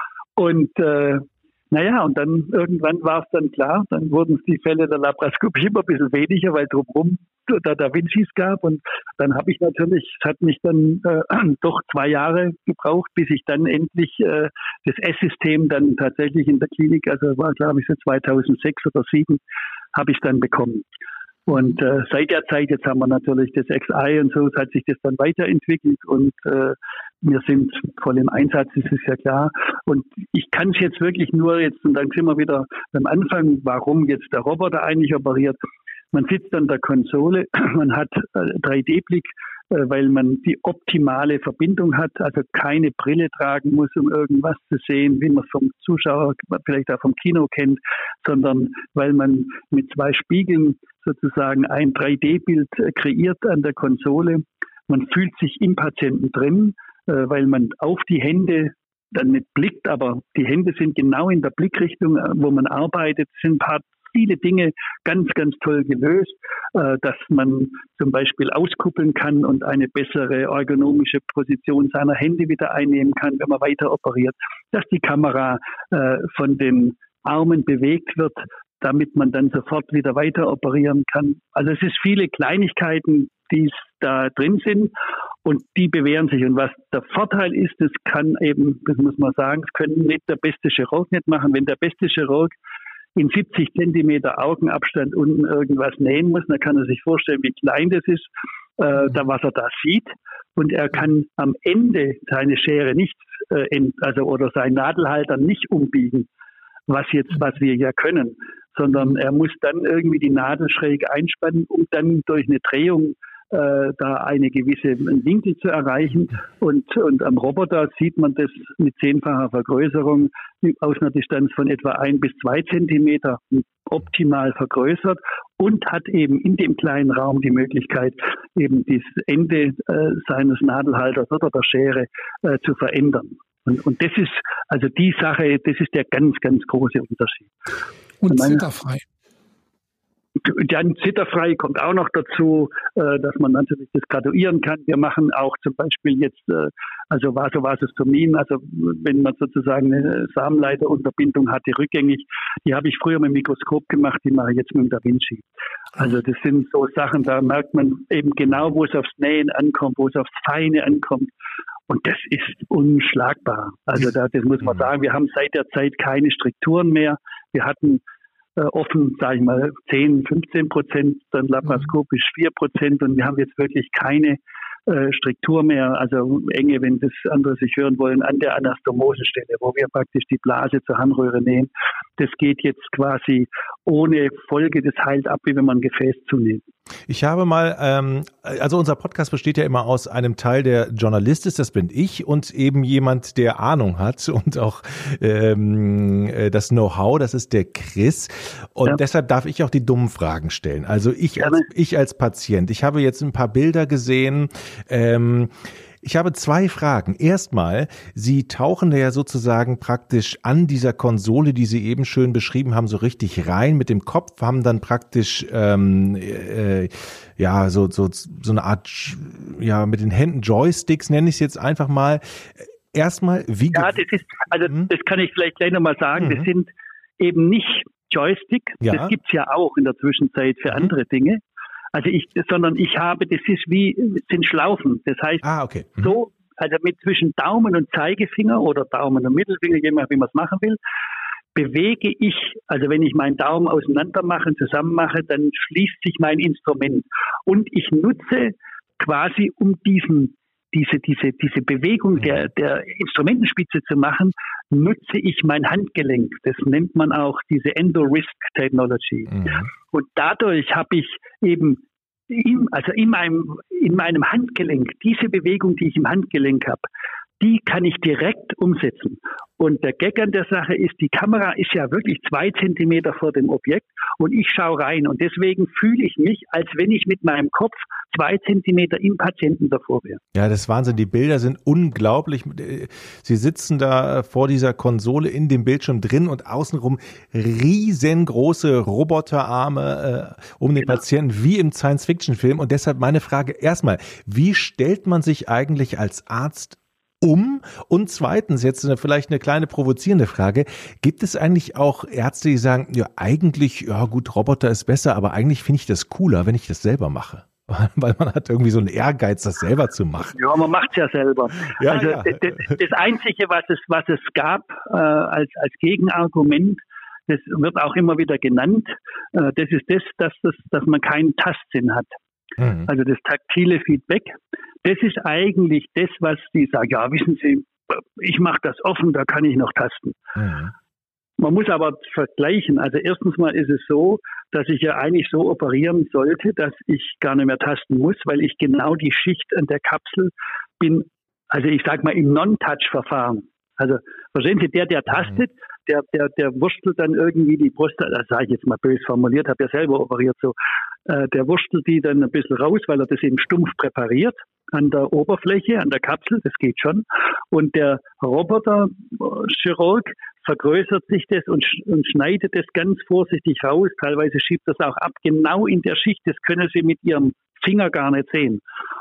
Und äh, naja, und dann irgendwann war es dann klar, dann wurden die Fälle der Laparoskopie immer ein bisschen weniger, weil drumherum da Da Vincis gab. Und dann habe ich natürlich, es hat mich dann äh, doch zwei Jahre gebraucht, bis ich dann endlich äh, das S-System dann tatsächlich in der Klinik, also war glaube ich so zweitausendsechs oder zweitausendsieben, habe ich dann bekommen. Und äh, seit der Zeit, jetzt haben wir natürlich das X I und so, hat sich das dann weiterentwickelt und äh, wir sind voll im Einsatz, das ist ja klar. Und ich kann es jetzt wirklich nur jetzt, und dann sind wir wieder am Anfang, warum jetzt der Roboter eigentlich operiert. Man sitzt an der Konsole, man hat äh, drei D Blick, äh, weil man die optimale Verbindung hat, also keine Brille tragen muss, um irgendwas zu sehen, wie man es vom Zuschauer, vielleicht auch vom Kino kennt, sondern weil man mit zwei Spiegeln sozusagen ein drei D Bild äh, kreiert an der Konsole. Man fühlt sich im Patienten drin, äh, weil man auf die Hände dann nicht blickt, aber die Hände sind genau in der Blickrichtung, äh, wo man arbeitet, sind ein paar viele Dinge ganz, ganz toll gelöst, äh, dass man zum Beispiel auskuppeln kann und eine bessere ergonomische Position seiner Hände wieder einnehmen kann, wenn man weiter operiert, dass die Kamera äh, von den Armen bewegt wird, damit man dann sofort wieder weiter operieren kann. Also es ist viele Kleinigkeiten, die da drin sind und die bewähren sich. Und was der Vorteil ist, das kann eben, das muss man sagen, das können nicht der beste Chirurg nicht machen. Wenn der beste Chirurg in siebzig Zentimeter Augenabstand unten irgendwas nähen muss, dann kann er sich vorstellen, wie klein das ist, äh, da was er da sieht. Und er kann am Ende seine Schere nicht, äh, in, also oder seinen Nadelhalter nicht umbiegen, was jetzt, was wir ja können, sondern er muss dann irgendwie die Nadel schräg einspannen, um dann durch eine Drehung äh, da eine gewisse Winkel zu erreichen. Und, und am Roboter sieht man das mit zehnfacher Vergrößerung aus einer Distanz von etwa ein bis zwei Zentimeter optimal vergrößert und hat eben in dem kleinen Raum die Möglichkeit, eben das Ende äh, seines Nadelhalters oder der Schere äh, zu verändern. Und, und das ist also die Sache, das ist der ganz, ganz große Unterschied. Und zitterfrei. dann zitterfrei kommt auch noch dazu, äh, dass man natürlich das graduieren kann. Wir machen auch zum Beispiel jetzt, äh, also Vasovasostomin, also wenn man sozusagen eine Samenleiterunterbindung hatte, rückgängig, die habe ich früher mit dem Mikroskop gemacht, die mache ich jetzt mit dem Da Vinci. Also das sind so Sachen, da merkt man eben genau, wo es aufs Nähen ankommt, wo es aufs Feine ankommt. Und das ist unschlagbar. Also da, das muss man sagen, wir haben seit der Zeit keine Strukturen mehr. Wir hatten äh, offen, sage ich mal, zehn, fünfzehn Prozent, dann laparoskopisch vier Prozent und wir haben jetzt wirklich keine äh, Struktur mehr, also enge, wenn das andere sich hören wollen, an der Anastomosestelle, wo wir praktisch die Blase zur Harnröhre nehmen. Das geht jetzt quasi ohne Folge, das heilt ab, wie wenn man ein Gefäß zunimmt. Ich habe mal, ähm, also unser Podcast besteht ja immer aus einem Teil, der Journalist ist, das bin ich, und eben jemand, der Ahnung hat und auch ähm, das Know-how, das ist der Chris. Und ja. deshalb darf ich auch die dummen Fragen stellen. Also ich als, ich als Patient, ich habe jetzt ein paar Bilder gesehen, ähm, ich habe zwei Fragen. Erstmal, Sie tauchen ja sozusagen praktisch an dieser Konsole, die Sie eben schön beschrieben haben, so richtig rein mit dem Kopf, haben dann praktisch ähm, äh, ja so so so eine Art, ja mit den Händen Joysticks, nenne ich es jetzt einfach mal. Erstmal, wie ja, das ist also hm? das kann ich vielleicht gleich nochmal sagen. Mhm. Das sind eben nicht Joystick. Ja. Das gibt's ja auch in der Zwischenzeit für mhm. andere Dinge. Also ich, sondern ich habe, das ist wie, sind Schlaufen. Das heißt, ah, okay. mhm. so, also mit zwischen Daumen und Zeigefinger oder Daumen und Mittelfinger, je nachdem, wie man es machen will, bewege ich, also wenn ich meinen Daumen auseinander mache und zusammen mache, dann schließt sich mein Instrument. Und ich nutze quasi, um diesen, diese, diese, diese Bewegung der, der Instrumentenspitze zu machen, nutze ich mein Handgelenk. Das nennt man auch diese Endo-Wrist Technology. Mhm. Und dadurch habe ich eben, in, also in meinem, in meinem Handgelenk, diese Bewegung, die ich im Handgelenk habe, die kann ich direkt umsetzen. Und der Gag an der Sache ist, die Kamera ist ja wirklich zwei Zentimeter vor dem Objekt und ich schaue rein. Und deswegen fühle ich mich, als wenn ich mit meinem Kopf zwei Zentimeter im Patienten davor wäre. Ja, das ist Wahnsinn. Die Bilder sind unglaublich. Sie sitzen da vor dieser Konsole in dem Bildschirm drin und außenrum riesengroße Roboterarme äh, um den genau. Patienten, wie im Science-Fiction-Film. Und deshalb meine Frage erstmal, wie stellt man sich eigentlich als Arzt um? Und zweitens, jetzt eine, vielleicht eine kleine provozierende Frage, gibt es eigentlich auch Ärzte, die sagen, ja eigentlich, ja gut, Roboter ist besser, aber eigentlich finde ich das cooler, wenn ich das selber mache? Weil man hat irgendwie so einen Ehrgeiz, das selber zu machen. Ja, man macht es ja selber. Ja, also ja. Das, das Einzige, was es, was es gab äh, als, als Gegenargument, das wird auch immer wieder genannt, äh, das ist das, dass, das, dass man keinen Tastsinn hat. Mhm. Also das taktile Feedback, das ist eigentlich das, was die sagen, ja, wissen Sie, ich mache das offen, da kann ich noch tasten. Mhm. Man muss aber vergleichen. Also erstens mal ist es so, dass ich ja eigentlich so operieren sollte, dass ich gar nicht mehr tasten muss, weil ich genau die Schicht an der Kapsel bin, also ich sag mal im Non-Touch-Verfahren. Also verstehen Sie, der, der tastet, der, der, der wurstelt dann irgendwie die Brust, das sage ich jetzt mal böse formuliert, habe ja selber operiert so, äh, der wurstelt die dann ein bisschen raus, weil er das eben stumpf präpariert an der Oberfläche, an der Kapsel, das geht schon. Und der Roboter-Chirurg vergrößert sich das und, und schneidet das ganz vorsichtig raus. Teilweise schiebt das auch ab, genau in der Schicht. Das können Sie mit Ihrem Finger gar nicht sehen.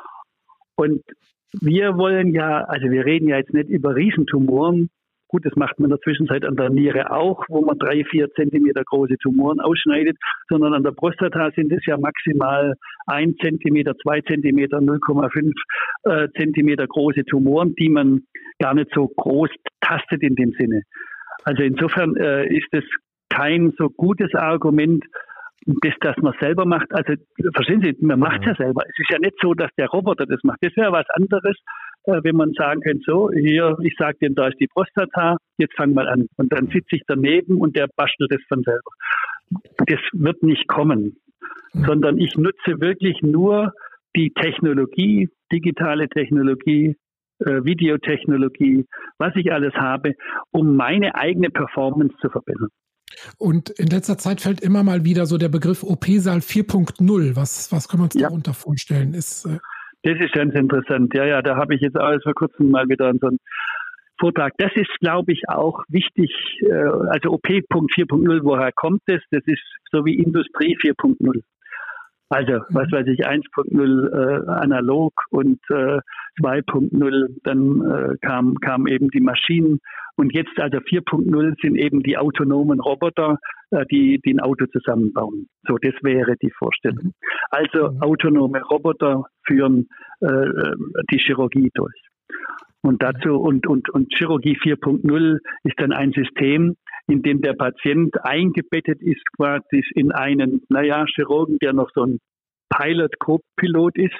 Und wir wollen ja, also wir reden ja jetzt nicht über Riesentumoren. Gut, das macht man in der Zwischenzeit an der Niere auch, wo man drei, vier Zentimeter große Tumoren ausschneidet, sondern an der Prostata sind es ja maximal ein Zentimeter, zwei Zentimeter, null Komma fünf äh, Zentimeter große Tumoren, die man gar nicht so groß tastet in dem Sinne. Also insofern äh, ist es kein so gutes Argument, das, das man selber macht. Also verstehen Sie, man macht es ja selber. Es ist ja nicht so, dass der Roboter das macht. Das wäre was anderes, äh, wenn man sagen könnte, so, hier, ich sage dir, da ist die Prostata, jetzt fang mal an. Und dann sitze ich daneben und der bastelt das von selber. Das wird nicht kommen, mhm. sondern ich nutze wirklich nur die Technologie, digitale Technologie, äh, Videotechnologie, was ich alles habe, um meine eigene Performance zu verbessern. Und in letzter Zeit fällt immer mal wieder so der Begriff O P-Saal vier Punkt null. Was, was können wir uns ja. darunter vorstellen? Ist, äh das ist ganz interessant. Ja, ja, da habe ich jetzt alles vor kurzem mal wieder so ein Vortrag. Das ist, glaube ich, auch wichtig. Äh, also O P vier Punkt null, woher kommt das? Das ist so wie Industrie vier Punkt null. Also, was weiß ich, eins Punkt null äh, analog und äh, zwei Punkt null, dann äh, kam, kam eben die Maschinen. Und jetzt, also vier Punkt null sind eben die autonomen Roboter, äh, die, die ein Auto zusammenbauen. So, das wäre die Vorstellung. Also, autonome Roboter führen äh, die Chirurgie durch. Und dazu, und, und, und Chirurgie vier Punkt null ist dann ein System, in dem der Patient eingebettet ist quasi in einen, naja, Chirurgen, der noch so ein Pilot, Co-Pilot ist.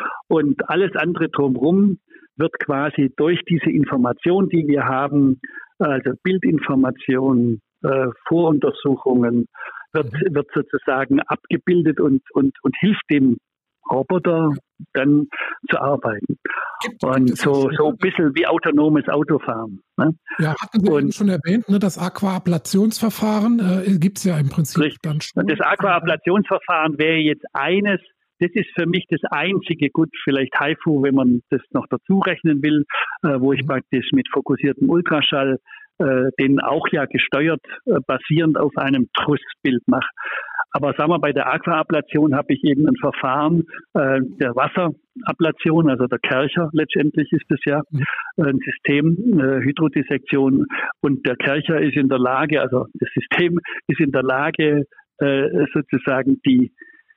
Und alles andere drumherum wird quasi durch diese Information, die wir haben, also Bildinformationen, äh, Voruntersuchungen, wird, wird sozusagen abgebildet und, und, und hilft dem Roboter dann zu arbeiten. Gibt, und gibt so, so ein bisschen wie autonomes Autofahren. Ne? Ja, hatten Sie und, schon erwähnt, ne, das Aquaablationsverfahren äh, gibt es ja im Prinzip richtig. Dann schon. Das Aquaablationsverfahren wäre jetzt eines, das ist für mich das einzige, gut, vielleicht HIFU, wenn man das noch dazu rechnen will, äh, wo ich praktisch mit fokussiertem Ultraschall äh, den auch ja gesteuert, äh, basierend auf einem Trussbild mache. Aber sagen wir, bei der Aquaablation habe ich eben ein Verfahren äh, der Wasserablation, also der Kercher letztendlich ist es ja äh, ein System, äh, Hydrodissektion. Und der Kercher ist in der Lage, also das System ist in der Lage, äh, sozusagen die,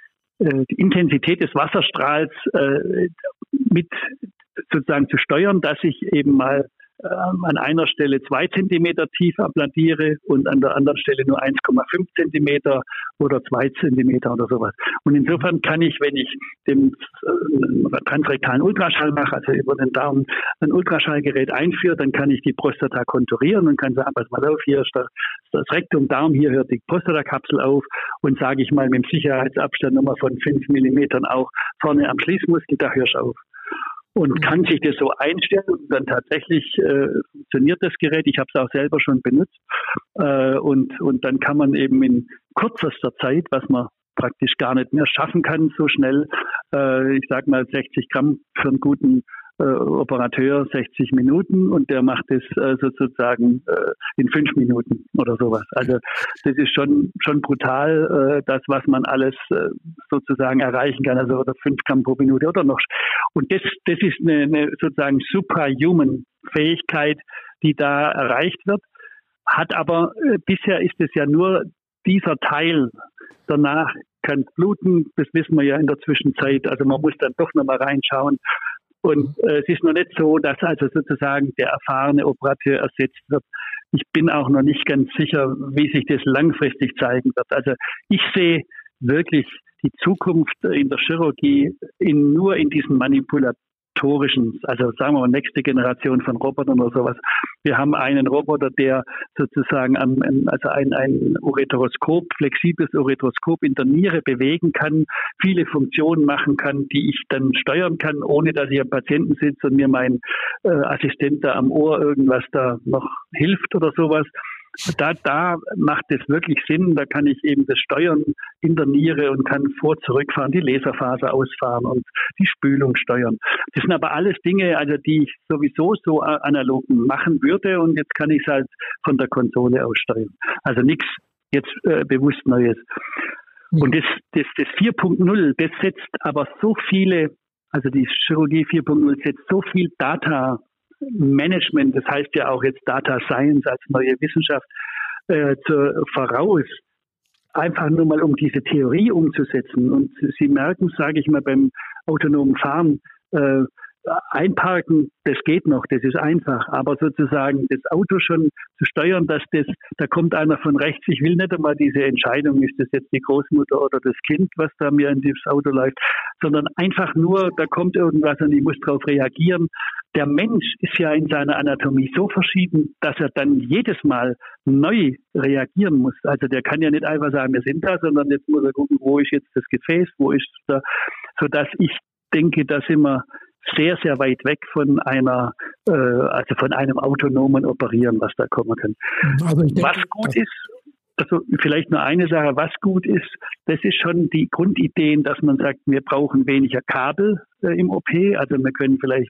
äh, die Intensität des Wasserstrahls äh, mit sozusagen zu steuern, dass ich eben mal an einer Stelle zwei Zentimeter tief abladiere und an der anderen Stelle nur eins Komma fünf Zentimeter oder zwei Zentimeter oder sowas. Und insofern kann ich, wenn ich den äh, transrektalen Ultraschall mache, also über den Darm ein Ultraschallgerät einführe, dann kann ich die Prostata konturieren und kann sagen, pass mal auf, hier ist das, das Rektum, Darm, hier hört die Prostatakapsel auf und sage ich mal mit dem Sicherheitsabstand nochmal von fünf Millimetern auch vorne am Schließmuskel, da hörst du auf. Und kann sich das so einstellen und dann tatsächlich äh, funktioniert das Gerät. Ich habe es auch selber schon benutzt. Äh, und, und dann kann man eben in kürzester Zeit, was man praktisch gar nicht mehr schaffen kann, so schnell, äh, ich sag mal sechzig Gramm für einen guten äh, Operateur, sechzig Minuten und der macht es äh, sozusagen äh, in fünf Minuten oder sowas. Also das ist schon schon brutal, äh, das, was man alles äh, sozusagen erreichen kann, also oder fünf Gramm pro Minute oder noch. Und das, das ist eine, eine sozusagen superhuman Fähigkeit, die da erreicht wird. Hat aber, äh, bisher ist es ja nur dieser Teil. Danach kann es bluten, das wissen wir ja in der Zwischenzeit. Also man muss dann doch nochmal reinschauen. Und äh, es ist noch nicht so, dass also sozusagen der erfahrene Operateur ersetzt wird. Ich bin auch noch nicht ganz sicher, wie sich das langfristig zeigen wird. Also ich sehe wirklich die Zukunft in der Chirurgie in, nur in diesen manipulatorischen, also sagen wir mal nächste Generation von Robotern oder sowas. Wir haben einen Roboter, der sozusagen am, also ein, ein Ureteroskop, flexibles Ureteroskop in der Niere bewegen kann, viele Funktionen machen kann, die ich dann steuern kann, ohne dass ich am Patienten sitze und mir mein äh, Assistent da am Ohr irgendwas da noch hilft oder sowas. Da, da macht es wirklich Sinn, da kann ich eben das steuern in der Niere und kann vor, zurückfahren, die Laserfaser ausfahren und die Spülung steuern. Das sind aber alles Dinge, also die ich sowieso so analog machen würde und jetzt kann ich es halt von der Konsole aus steuern. Also nichts jetzt äh, bewusst Neues. Und das, das, das vier Punkt null, das setzt aber so viele, also die Chirurgie vier Punkt null setzt so viel Data Management, das heißt ja auch jetzt Data Science als neue Wissenschaft, äh, zu, voraus, einfach nur mal um diese Theorie umzusetzen. Und Sie merken, sage ich mal, beim autonomen Fahren, äh, einparken, das geht noch, das ist einfach, aber sozusagen das Auto schon zu steuern, dass das, da kommt einer von rechts, ich will nicht einmal diese Entscheidung, ist das jetzt die Großmutter oder das Kind, was da mir in dieses Auto läuft, sondern einfach nur, da kommt irgendwas und ich muss darauf reagieren. Der Mensch ist ja in seiner Anatomie so verschieden, dass er dann jedes Mal neu reagieren muss. Also der kann ja nicht einfach sagen, wir sind da, sondern jetzt muss er gucken, wo ist jetzt das Gefäß, wo ist da, sodass ich denke, da sind wir sehr, sehr weit weg von einer, äh, also von einem autonomen Operieren, was da kommen kann. Also ich denke, was gut ist, also vielleicht nur eine Sache, was gut ist, das ist schon die Grundideen, dass man sagt, wir brauchen weniger Kabel äh, im O P, also wir können vielleicht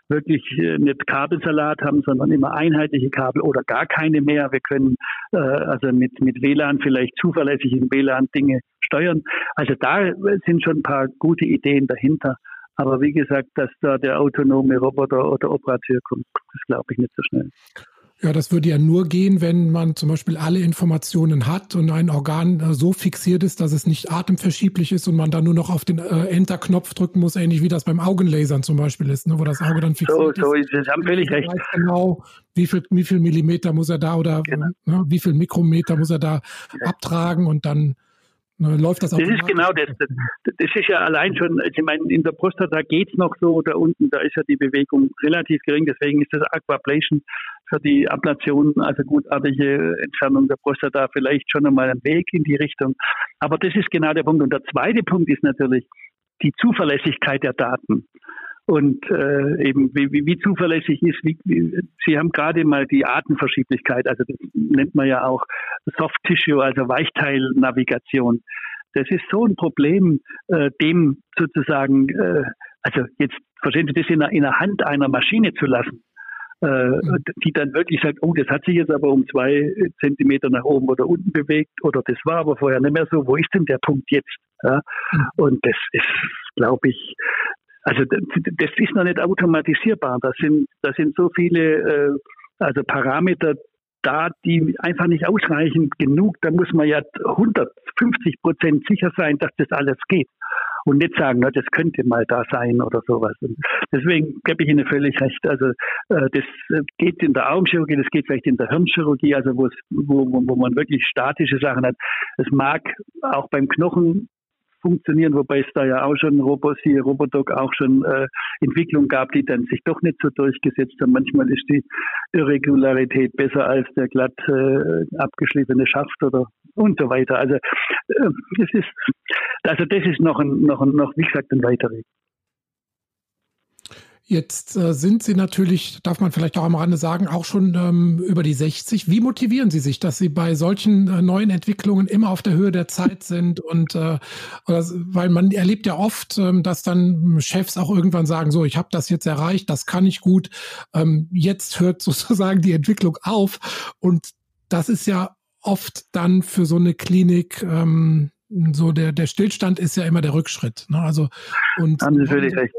wirklich nicht Kabelsalat haben, sondern immer einheitliche Kabel oder gar keine mehr. Wir können äh, also mit, mit W L A N vielleicht zuverlässig im W L A N Dinge steuern. Also da sind schon ein paar gute Ideen dahinter. Aber wie gesagt, dass da der autonome Roboter oder Operateur kommt, das glaube ich nicht so schnell. Ja, das würde ja nur gehen, wenn man zum Beispiel alle Informationen hat und ein Organ äh, so fixiert ist, dass es nicht atemverschieblich ist und man dann nur noch auf den äh, Enter-Knopf drücken muss, ähnlich wie das beim Augenlasern zum Beispiel ist, ne, wo das Auge dann fixiert so, ist. So ist es, haben völlig recht. Weiß genau, wie viel, wie viel Millimeter muss er da oder genau. ne, wie viel Mikrometer muss er da ja. abtragen und dann ne, läuft das Das ist genau das. das. Das ist ja allein schon, also ich meine, in der Prostata geht es noch so, da unten, da ist ja die Bewegung relativ gering, deswegen ist das Aquablation für die Ablation, also gutartige Entfernung der Prostata, vielleicht schon einmal ein Weg in die Richtung. Aber das ist genau der Punkt. Und der zweite Punkt ist natürlich die Zuverlässigkeit der Daten. Und äh, eben wie, wie, wie zuverlässig ist, wie, wie, Sie haben gerade mal die Artenverschieblichkeit, also das nennt man ja auch Soft Tissue, also Weichteilnavigation. Das ist so ein Problem, äh, dem sozusagen, äh, also jetzt verstehen Sie das in der, in der Hand einer Maschine zu lassen, äh, die dann wirklich sagt, oh, das hat sich jetzt aber um zwei Zentimeter nach oben oder unten bewegt oder das war aber vorher nicht mehr so. Wo ist denn der Punkt jetzt? Ja? Und das ist, glaube ich, also das ist noch nicht automatisierbar. Das sind, das sind so viele äh, also Parameter da, die einfach nicht ausreichen genug. Da muss man ja hundertfünfzig Prozent sicher sein, dass das alles geht. Und nicht sagen, na, das könnte mal da sein oder sowas. Und deswegen gebe ich Ihnen völlig recht. Also äh, das geht in der Augenchirurgie, das geht vielleicht in der Hirnchirurgie, also wo, wo, wo man wirklich statische Sachen hat. Es mag auch beim Knochen funktionieren, wobei es da ja auch schon Robos hier, Robodoc auch schon äh, Entwicklungen gab, die dann sich doch nicht so durchgesetzt haben. Manchmal ist die Irregularität besser als der glatt äh, abgeschliffene Schaft oder und so weiter. Also äh, das ist also das ist noch ein, noch ein, noch wie gesagt ein weiter Weg. Jetzt äh, sind Sie natürlich, darf man vielleicht auch am Rande sagen, auch schon ähm, über die sechzig. Wie motivieren Sie sich, dass Sie bei solchen äh, neuen Entwicklungen immer auf der Höhe der Zeit sind? Und äh, oder, weil man erlebt ja oft, ähm, dass dann Chefs auch irgendwann sagen, so, ich habe das jetzt erreicht, das kann ich gut. Ähm, jetzt hört sozusagen die Entwicklung auf. Und das ist ja oft dann für so eine Klinik ähm, so der der Stillstand ist ja immer der Rückschritt. Ne? Also und haben Sie völlig recht.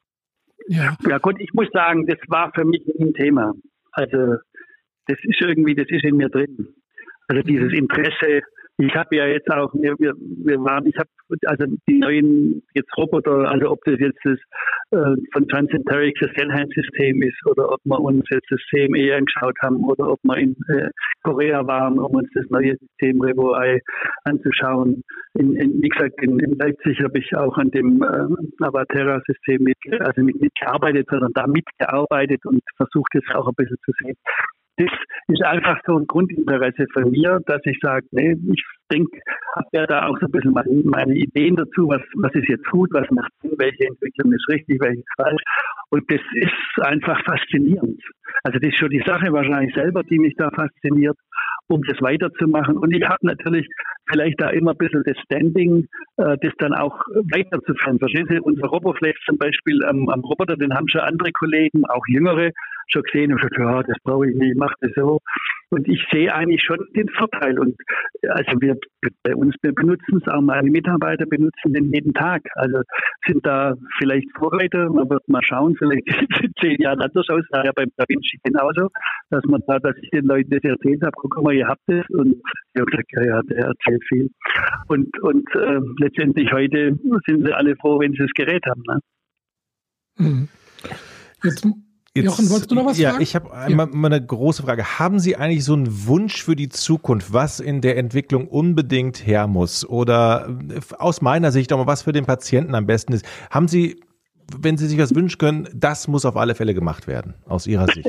Ja. ja gut, ich muss sagen, das war für mich ein Thema. Also das ist irgendwie, das ist in mir drin. Also dieses Interesse. Ich habe ja jetzt auch, wir, wir, wir waren, ich habe also die neuen jetzt Roboter, also ob das jetzt das äh, von Transenterics das Cellhand-System ist oder ob wir uns jetzt das C M E angeschaut haben oder ob wir in äh, Korea waren, um uns das neue System RevoEye anzuschauen. In, in, wie gesagt, in, in Leipzig habe ich auch an dem äh, Avaterra-System mit, also mit, mitgearbeitet, sondern da mitgearbeitet und versucht es auch ein bisschen zu sehen. Das ist einfach so ein Grundinteresse von mir, dass ich sage, nee, ich denke, habe ja da auch so ein bisschen meine, meine Ideen dazu, was, was ist jetzt gut, was macht Sinn, welche Entwicklung ist richtig, welche ist falsch. Und das ist einfach faszinierend. Also das ist schon die Sache wahrscheinlich selber, die mich da fasziniert, um das weiterzumachen. Und ich habe natürlich vielleicht da immer ein bisschen das Standing, äh, das dann auch weiterzuführen. Verstehen Sie, unser Roboflex zum Beispiel am, am Roboter, den haben schon andere Kollegen, auch jüngere, schon gesehen und gesagt, ja, das brauche ich nicht, ich mache das so. Und ich sehe eigentlich schon den Vorteil. Und also wir bei uns, wir benutzen es, auch meine Mitarbeiter benutzen den jeden Tag. Also sind da vielleicht Vorreiter, man wird mal schauen, vielleicht in zehn Jahren anders aus, ja beim Da Vinci genauso, dass man da, dass ich den Leuten das erzählt habe, guck mal, ihr habt es. Und ich habe gesagt, ja, ja, der erzählt viel. Und, und äh, letztendlich heute sind sie alle froh, wenn sie das Gerät haben. Ne? Hm. Jetzt Jetzt, Jochen, wolltest du noch was ja, fragen? Ich habe einmal ja. mal eine große Frage. Haben Sie eigentlich so einen Wunsch für die Zukunft, was in der Entwicklung unbedingt her muss? Oder aus meiner Sicht auch mal, was für den Patienten am besten ist? Haben Sie, wenn Sie sich was wünschen können, das muss auf alle Fälle gemacht werden, aus Ihrer Sicht?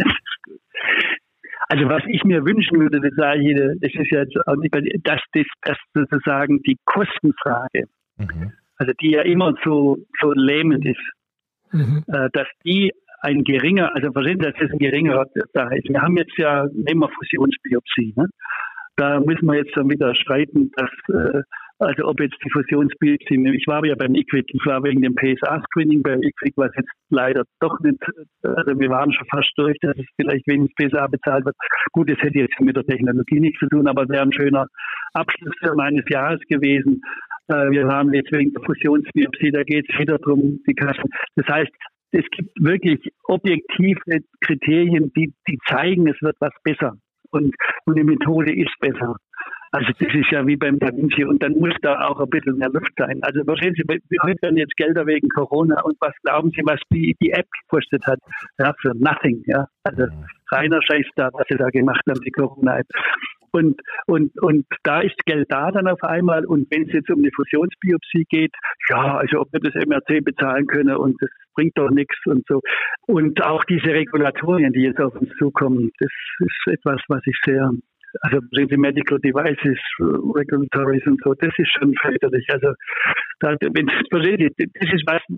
Also was ich mir wünschen würde, das sage ich, das ist ja jetzt auch nicht, dass das, das sozusagen die Kostenfrage, mhm. also die ja immer so, so lähmend ist, mhm. dass die ein geringer, also verstehen Sie, dass das ein geringer da ist. Wir haben jetzt ja, nehmen wir Fusionsbiopsie, ne? Da müssen wir jetzt dann wieder streiten, dass, äh, Also ob jetzt die Fusionsbiopsie, ich war ja beim I Q V I C, ich war wegen dem P S A-Screening beim I Q V I C, was jetzt leider doch nicht, also wir waren schon fast durch, dass es vielleicht wegen des P S A bezahlt wird. Gut, das hätte jetzt mit der Technologie nichts zu tun, aber es wäre ein schöner Abschluss meines Jahres gewesen. Wir waren jetzt wegen der Fusionsbiopsie, da geht es wieder darum, die Kassen. Das heißt, es gibt wirklich objektive Kriterien, die, die zeigen, es wird was besser. Und, und die Methode ist besser. Also das ist ja wie beim Da Vinci und dann muss da auch ein bisschen mehr Luft sein. Also verstehen Sie, heute werden jetzt Gelder wegen Corona und was glauben Sie, was die, die App gekostet hat? Ja, für nothing, ja. Also reiner Scheiß da, was sie da gemacht haben, die Corona-App. Und, und, und da ist Geld da dann auf einmal und wenn es jetzt um eine Fusionsbiopsie geht, ja, also ob wir das M R C bezahlen können und das bringt doch nichts und so. Und auch diese Regulatorien, die jetzt auf uns zukommen, das ist etwas, was ich sehr, also Medical Devices, Regulatories und so, das ist schon fürchterlich. Also da, wenn das ist was,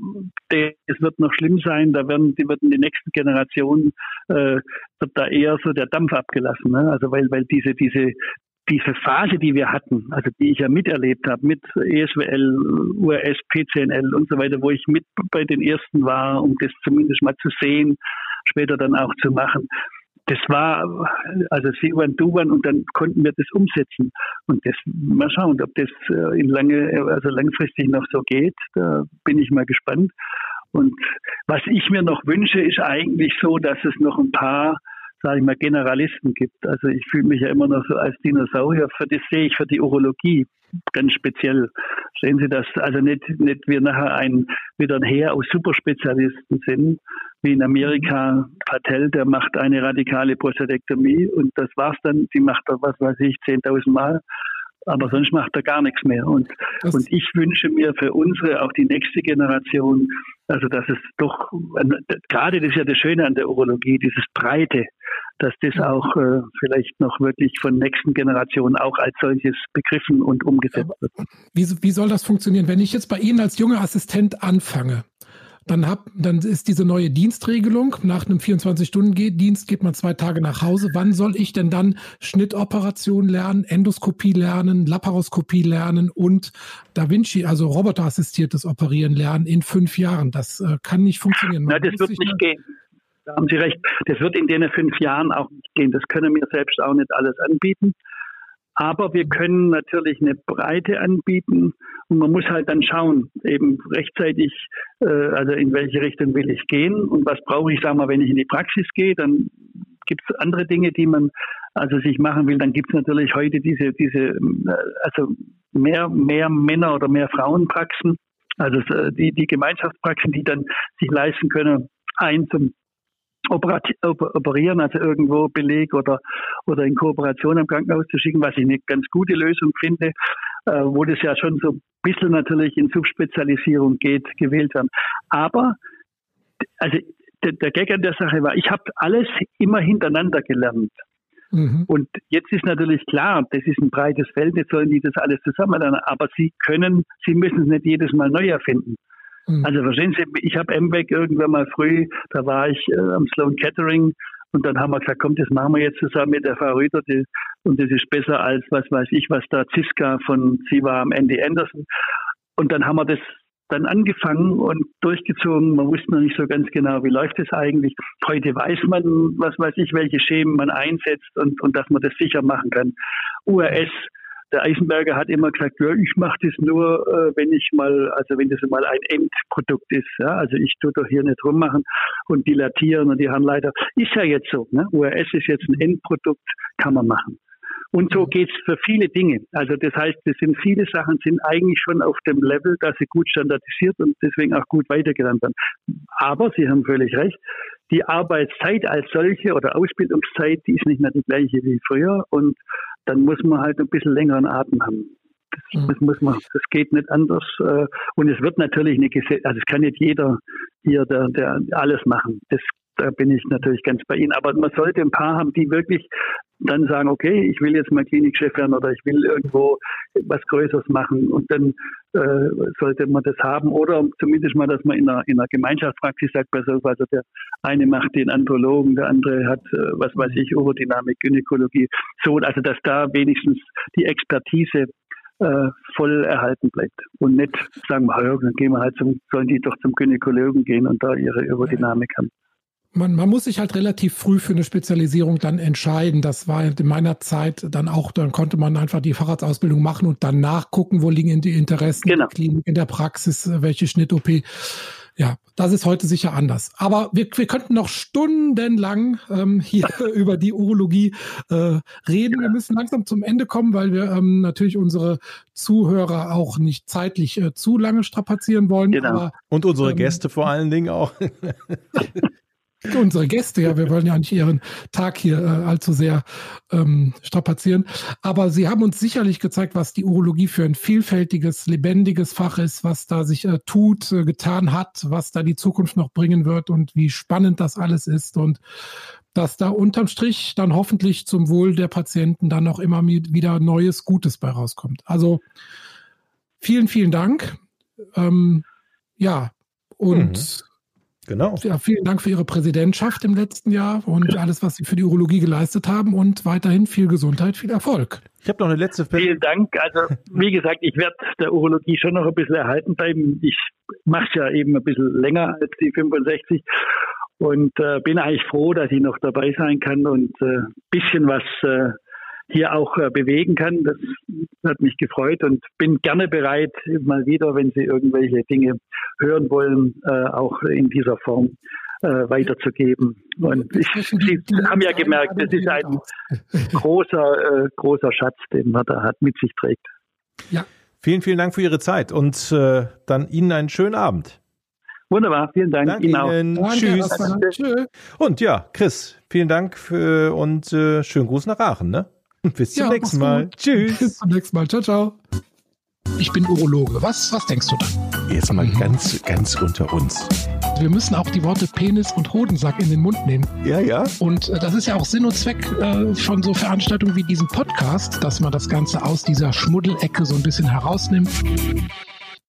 es wird noch schlimm sein, da werden die werden die nächsten Generationen äh, wird da eher so der Dampf abgelassen, ne? Also weil weil diese diese diese Phase, die wir hatten, also die ich ja miterlebt habe mit E S W L, U R S, P C N L und so weiter, wo ich mit bei den ersten war, um das zumindest mal zu sehen, später dann auch zu machen. Das war, also sie waren, du waren und dann konnten wir das umsetzen. Und das, mal schauen, ob das in lange, also langfristig noch so geht. Da bin ich mal gespannt. Und was ich mir noch wünsche, ist eigentlich so, dass es noch ein paar, sage ich mal, Generalisten gibt. Also ich fühle mich ja immer noch so als Dinosaurier. Für das sehe ich für die Urologie ganz speziell. Sehen Sie das? Also nicht, nicht wir nachher ein, wieder ein Heer aus Superspezialisten sind, wie in Amerika Patel, der macht eine radikale Prostatektomie und das war's dann. Die macht er, was weiß ich, zehntausend Mal. Aber sonst macht er gar nichts mehr. Und, und ich wünsche mir für unsere, auch die nächste Generation, also dass es doch, gerade das ist ja das Schöne an der Urologie, dieses Breite, dass das auch äh, vielleicht noch wirklich von nächsten Generationen auch als solches begriffen und umgesetzt wird. Wie, wie soll das funktionieren? Wenn ich jetzt bei Ihnen als junger Assistent anfange, Dann, hab, dann ist diese neue Dienstregelung, nach einem vierundzwanzig-Stunden-Dienst geht man zwei Tage nach Hause. Wann soll ich denn dann Schnittoperation lernen, Endoskopie lernen, Laparoskopie lernen und Da Vinci, also roboterassistiertes Operieren lernen in fünf Jahren? Das äh, kann nicht funktionieren. Nein, das wird nicht gehen. Da haben Sie recht. Das wird in den fünf Jahren auch nicht gehen. Das können wir selbst auch nicht alles anbieten. Aber wir können natürlich eine Breite anbieten und man muss halt dann schauen, eben rechtzeitig, äh, also in welche Richtung will ich gehen und was brauche ich, sagen wir, wenn ich in die Praxis gehe, dann gibt es andere Dinge, die man also sich machen will. Dann gibt es natürlich heute diese, diese, also mehr, mehr Männer oder mehr Frauenpraxen, also die, die Gemeinschaftspraxen, die dann sich leisten können, ein zum operieren, also irgendwo Beleg oder oder in Kooperation am Krankenhaus zu schicken, was ich eine ganz gute Lösung finde, äh, wo das ja schon so ein bisschen natürlich in Subspezialisierung geht, gewählt werden. Aber also der, der Gag an der Sache war, ich habe alles immer hintereinander gelernt. Mhm. Und jetzt ist natürlich klar, das ist ein breites Feld, jetzt sollen die das alles zusammen lernen, aber sie können, sie müssen es nicht jedes Mal neu erfinden. Also verstehen Sie, ich habe M W E C irgendwann mal früh, da war ich äh, am Sloan Kettering und dann haben wir gesagt, komm, das machen wir jetzt zusammen mit der Frau Rüther die, und das ist besser als, was weiß ich, was da Ziska von, sie war am Andy Anderson und dann haben wir das dann angefangen und durchgezogen. Man wusste noch nicht so ganz genau, wie läuft das eigentlich. Heute weiß man, was weiß ich, welche Schemen man einsetzt und, und dass man das sicher machen kann. U R S, der Eisenberger hat immer gesagt, ja, ich mache das nur, äh, wenn ich mal, also wenn das mal ein Endprodukt ist. Ja? Also ich tue doch hier nicht rummachen und dilatieren und die Handleiter. Ist ja jetzt so. Ne? U R S ist jetzt ein Endprodukt, kann man machen. Und so geht's für viele Dinge. Also das heißt, das sind viele Sachen, sind eigentlich schon auf dem Level, dass sie gut standardisiert und deswegen auch gut weitergelernt werden. Aber Sie haben völlig recht, die Arbeitszeit als solche oder Ausbildungszeit, die ist nicht mehr die gleiche wie früher und dann muss man halt ein bisschen längeren Atem haben. Das, das muss man, das geht nicht anders. Und es wird natürlich eine Gesetz, also es kann nicht jeder hier, der, der alles machen. Das, da bin ich natürlich ganz bei Ihnen. Aber man sollte ein paar haben, die wirklich dann sagen, okay, ich will jetzt mal Klinikchef werden oder ich will irgendwo was Größeres machen und dann äh, sollte man das haben oder zumindest mal, dass man in einer, in einer Gemeinschaftspraxis sagt, also der eine macht den Andrologen, der andere hat, äh, was weiß ich, Urodynamik, Gynäkologie, so, also dass da wenigstens die Expertise äh, voll erhalten bleibt. Und nicht sagen wir, ja, dann gehen wir halt zum, sollen die doch zum Gynäkologen gehen und da ihre Aerodynamik haben. Man, man muss sich halt relativ früh für eine Spezialisierung dann entscheiden. Das war in meiner Zeit dann auch, dann konnte man einfach die Facharztausbildung machen und dann nachgucken, wo liegen die Interessen genau. in der Klinik, in der Praxis, welche Schnitt-O P. Ja, das ist heute sicher anders. Aber wir, wir könnten noch stundenlang ähm, hier über die Urologie äh, reden. Wir müssen langsam zum Ende kommen, weil wir ähm, natürlich unsere Zuhörer auch nicht zeitlich äh, zu lange strapazieren wollen. Genau. Aber, Und unsere ähm, Gäste vor allen Dingen auch. Unsere Gäste, ja, wir wollen ja nicht ihren Tag hier äh, allzu sehr ähm, strapazieren. Aber sie haben uns sicherlich gezeigt, was die Urologie für ein vielfältiges, lebendiges Fach ist, was da sich äh, tut, äh, getan hat, was da die Zukunft noch bringen wird und wie spannend das alles ist und dass da unterm Strich dann hoffentlich zum Wohl der Patienten dann auch immer wieder Neues, Gutes bei rauskommt. Also vielen, vielen Dank. Ähm, ja, und Mhm. Genau. Ja, vielen Dank für Ihre Präsidentschaft im letzten Jahr und alles, was Sie für die Urologie geleistet haben und weiterhin viel Gesundheit, viel Erfolg. Ich habe noch eine letzte Frage. Vielen Dank. Also wie gesagt, ich werde der Urologie schon noch ein bisschen erhalten bleiben. Ich mache es ja eben ein bisschen länger als die fünfundsechzig und äh, bin eigentlich froh, dass ich noch dabei sein kann und ein äh, bisschen was äh, hier auch äh, bewegen kann. Das hat mich gefreut und bin gerne bereit, mal wieder, wenn Sie irgendwelche Dinge hören wollen, äh, auch in dieser Form äh, weiterzugeben. Und ich, Sie haben ja gemerkt, das ist ein großer, äh, großer Schatz, den man da hat, mit sich trägt. Ja. Vielen, vielen Dank für Ihre Zeit und äh, dann Ihnen einen schönen Abend. Wunderbar, vielen Dank. Danke Ihnen. Danke, Tschüss. das war- Tschö. Und ja, Chris, vielen Dank für, und äh, schönen Gruß nach Aachen, ne? Bis zum Ja, nächsten mach's Mal. gut. Tschüss. Bis zum nächsten Mal. Ciao, ciao. Ich bin Urologe. Was, was denkst du da? Jetzt mal ganz, ganz unter uns. Wir müssen auch die Worte Penis und Hodensack in den Mund nehmen. Ja, ja. Und äh, das ist ja auch Sinn und Zweck äh, von so Veranstaltungen wie diesem Podcast, dass man das Ganze aus dieser Schmuddelecke so ein bisschen herausnimmt.